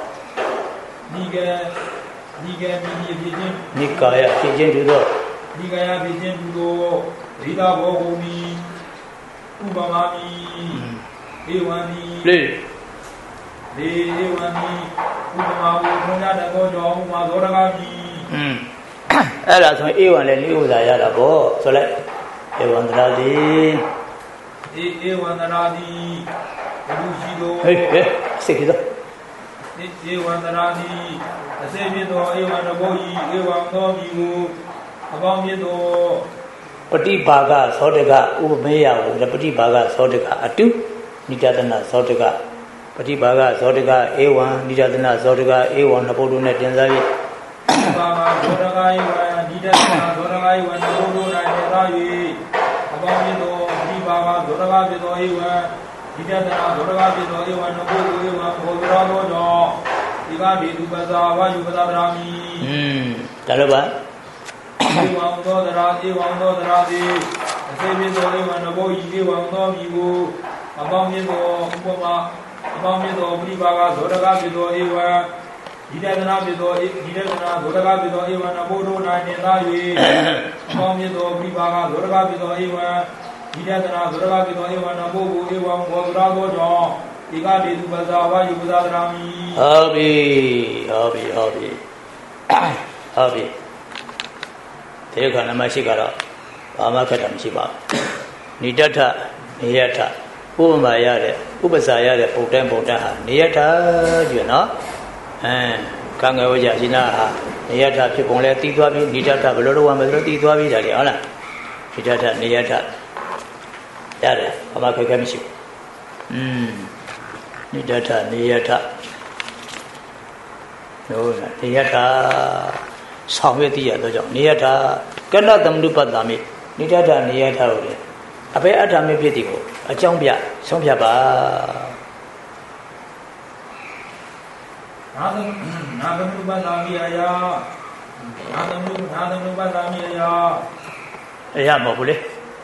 [SPEAKER 2] Niga niga ni dia
[SPEAKER 1] ni gaya fikir itu dah.
[SPEAKER 2] Ni gaya fikir itu cerita bawa ni ubamami. Ewani.
[SPEAKER 1] Le.
[SPEAKER 2] Le ewani ubamamu punya dah kau jauh uma doraga ni.
[SPEAKER 1] Hmm. Ada semua ewan le ni udah ya dah bo. Soalnya ewan tadi.
[SPEAKER 2] Ewan naradi, aduh siro.
[SPEAKER 1] Eh, eh, sekitar.
[SPEAKER 2] Ewan naradi, sekitar ewan naboi, ewan nomiu, abang itu.
[SPEAKER 1] Peti baga sodega, upamaya, peti baga sodega, atu, nijatana sodega, peti baga sodega, ewan, nijatana sodega, ewan napodo net yang saya.
[SPEAKER 2] Baga sodega ewan, nijatana sodega ewan napodo net yang saya. Abang itu. Baba doraga bedo iwa, jika tanah doraga bedo iwa nabu iwa kodra dojo, jika di tu baza waju baza berami.
[SPEAKER 1] Hmm, kalau bah,
[SPEAKER 2] Ewan Dodra, Ewan Dodra, the Savior Ewan Boy, Ewan Domigo, about me, Poma, about me, Bribaga, Zodaga, Ewan. He doesn't have it, he doesn't have it, Ewan Abodo, nine and nine. About me, Bribaga, Zodaga, Ewan. He doesn't have it, Ewan Abogo, Ewan Bodrago, John. He got it to Bazawa, you was out of me.
[SPEAKER 1] Hobby, hobby, hobby. Hobby. Take on a Mashikara, Amakata Shiba. Nidata, Niata, Umayade, Ubasayade, Potem Potaha, Niata, you know, and Kanga Jina, Niata, Pipole, Tituabi, Nidata, Velodo, Tituabi, Daliana, Nidata, Niata, Yada, Amakamishi. Hm, Nidata, Niata. No, Niata. Samvetiya dojo niyata kana tamdu padami nidata niyata ho le abe atame phit ti ko a chaung pya song phat ba
[SPEAKER 2] Nadam nadamdu padami aya nadamdu nadamdu padami aya
[SPEAKER 1] aya mo bu le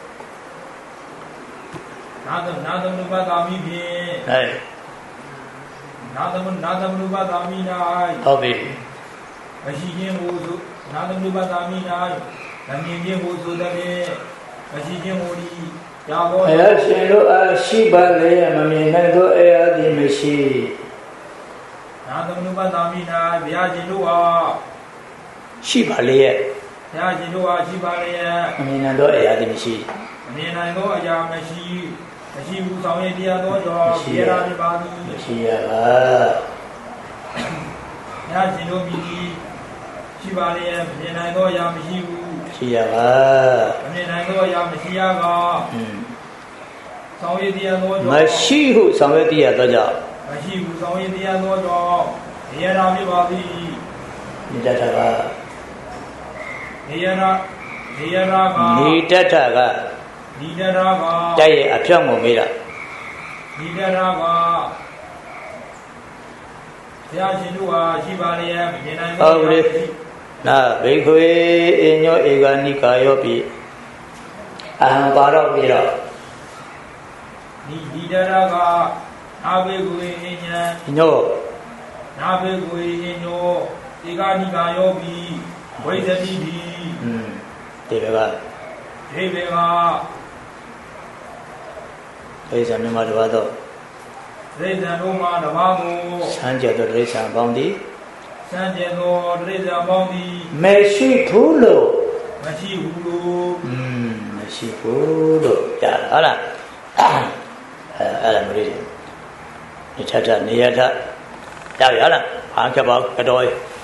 [SPEAKER 2] nadam nadamdu padami phi
[SPEAKER 1] hai
[SPEAKER 2] nadam nadamdu padami nai
[SPEAKER 1] hob bi
[SPEAKER 2] Ashi Jin Wozu, Nadam Lubatami Nai, Namin Jin Wozu Dame, Ashi Jin Wodi, Yabo,
[SPEAKER 1] Ayashiro Ashibale, Maminando Eadi Meshi,
[SPEAKER 2] Nadam Lubatami Nai, Viajilua,
[SPEAKER 1] Shibale,
[SPEAKER 2] Viajilua, Shibale,
[SPEAKER 1] Maminando Eadi Meshi,
[SPEAKER 2] Aminando Ayamashi, Ashi Usame Diadojo, Sierra Badi,
[SPEAKER 1] Shia,
[SPEAKER 2] Yajilo Midi. Shibale, Menando Yamishiu,
[SPEAKER 1] Shia,
[SPEAKER 2] Menando Yamishiaga, Sawedia Nojo,
[SPEAKER 1] Mashihu, Samvetia dojo,
[SPEAKER 2] Mashiu, Sawedia Nojo, Yera Vivadi,
[SPEAKER 1] Nidata,
[SPEAKER 2] Yera, Yera,
[SPEAKER 1] Nidata,
[SPEAKER 2] Nidaraga,
[SPEAKER 1] Day a Piamo Mira,
[SPEAKER 2] Nidaraga, Yajilua, Shibale, Menando. Na Bikwe in your Eganica Yopi. I am part of it. Nidaraga, Nabegui in no. Nabegui in your Eganica Yopi. Wait a minute. Hm. Devega. Devega. There's a number of other. There's a number of other. Sanja the race and bounty. Sanjano Reza Bondi Meshi Pulo Meshi Pulo Hmm Meshi Pulo Ya Ala Ala Muridi Nitata Niyata Ya Ala Ankabak Kadoy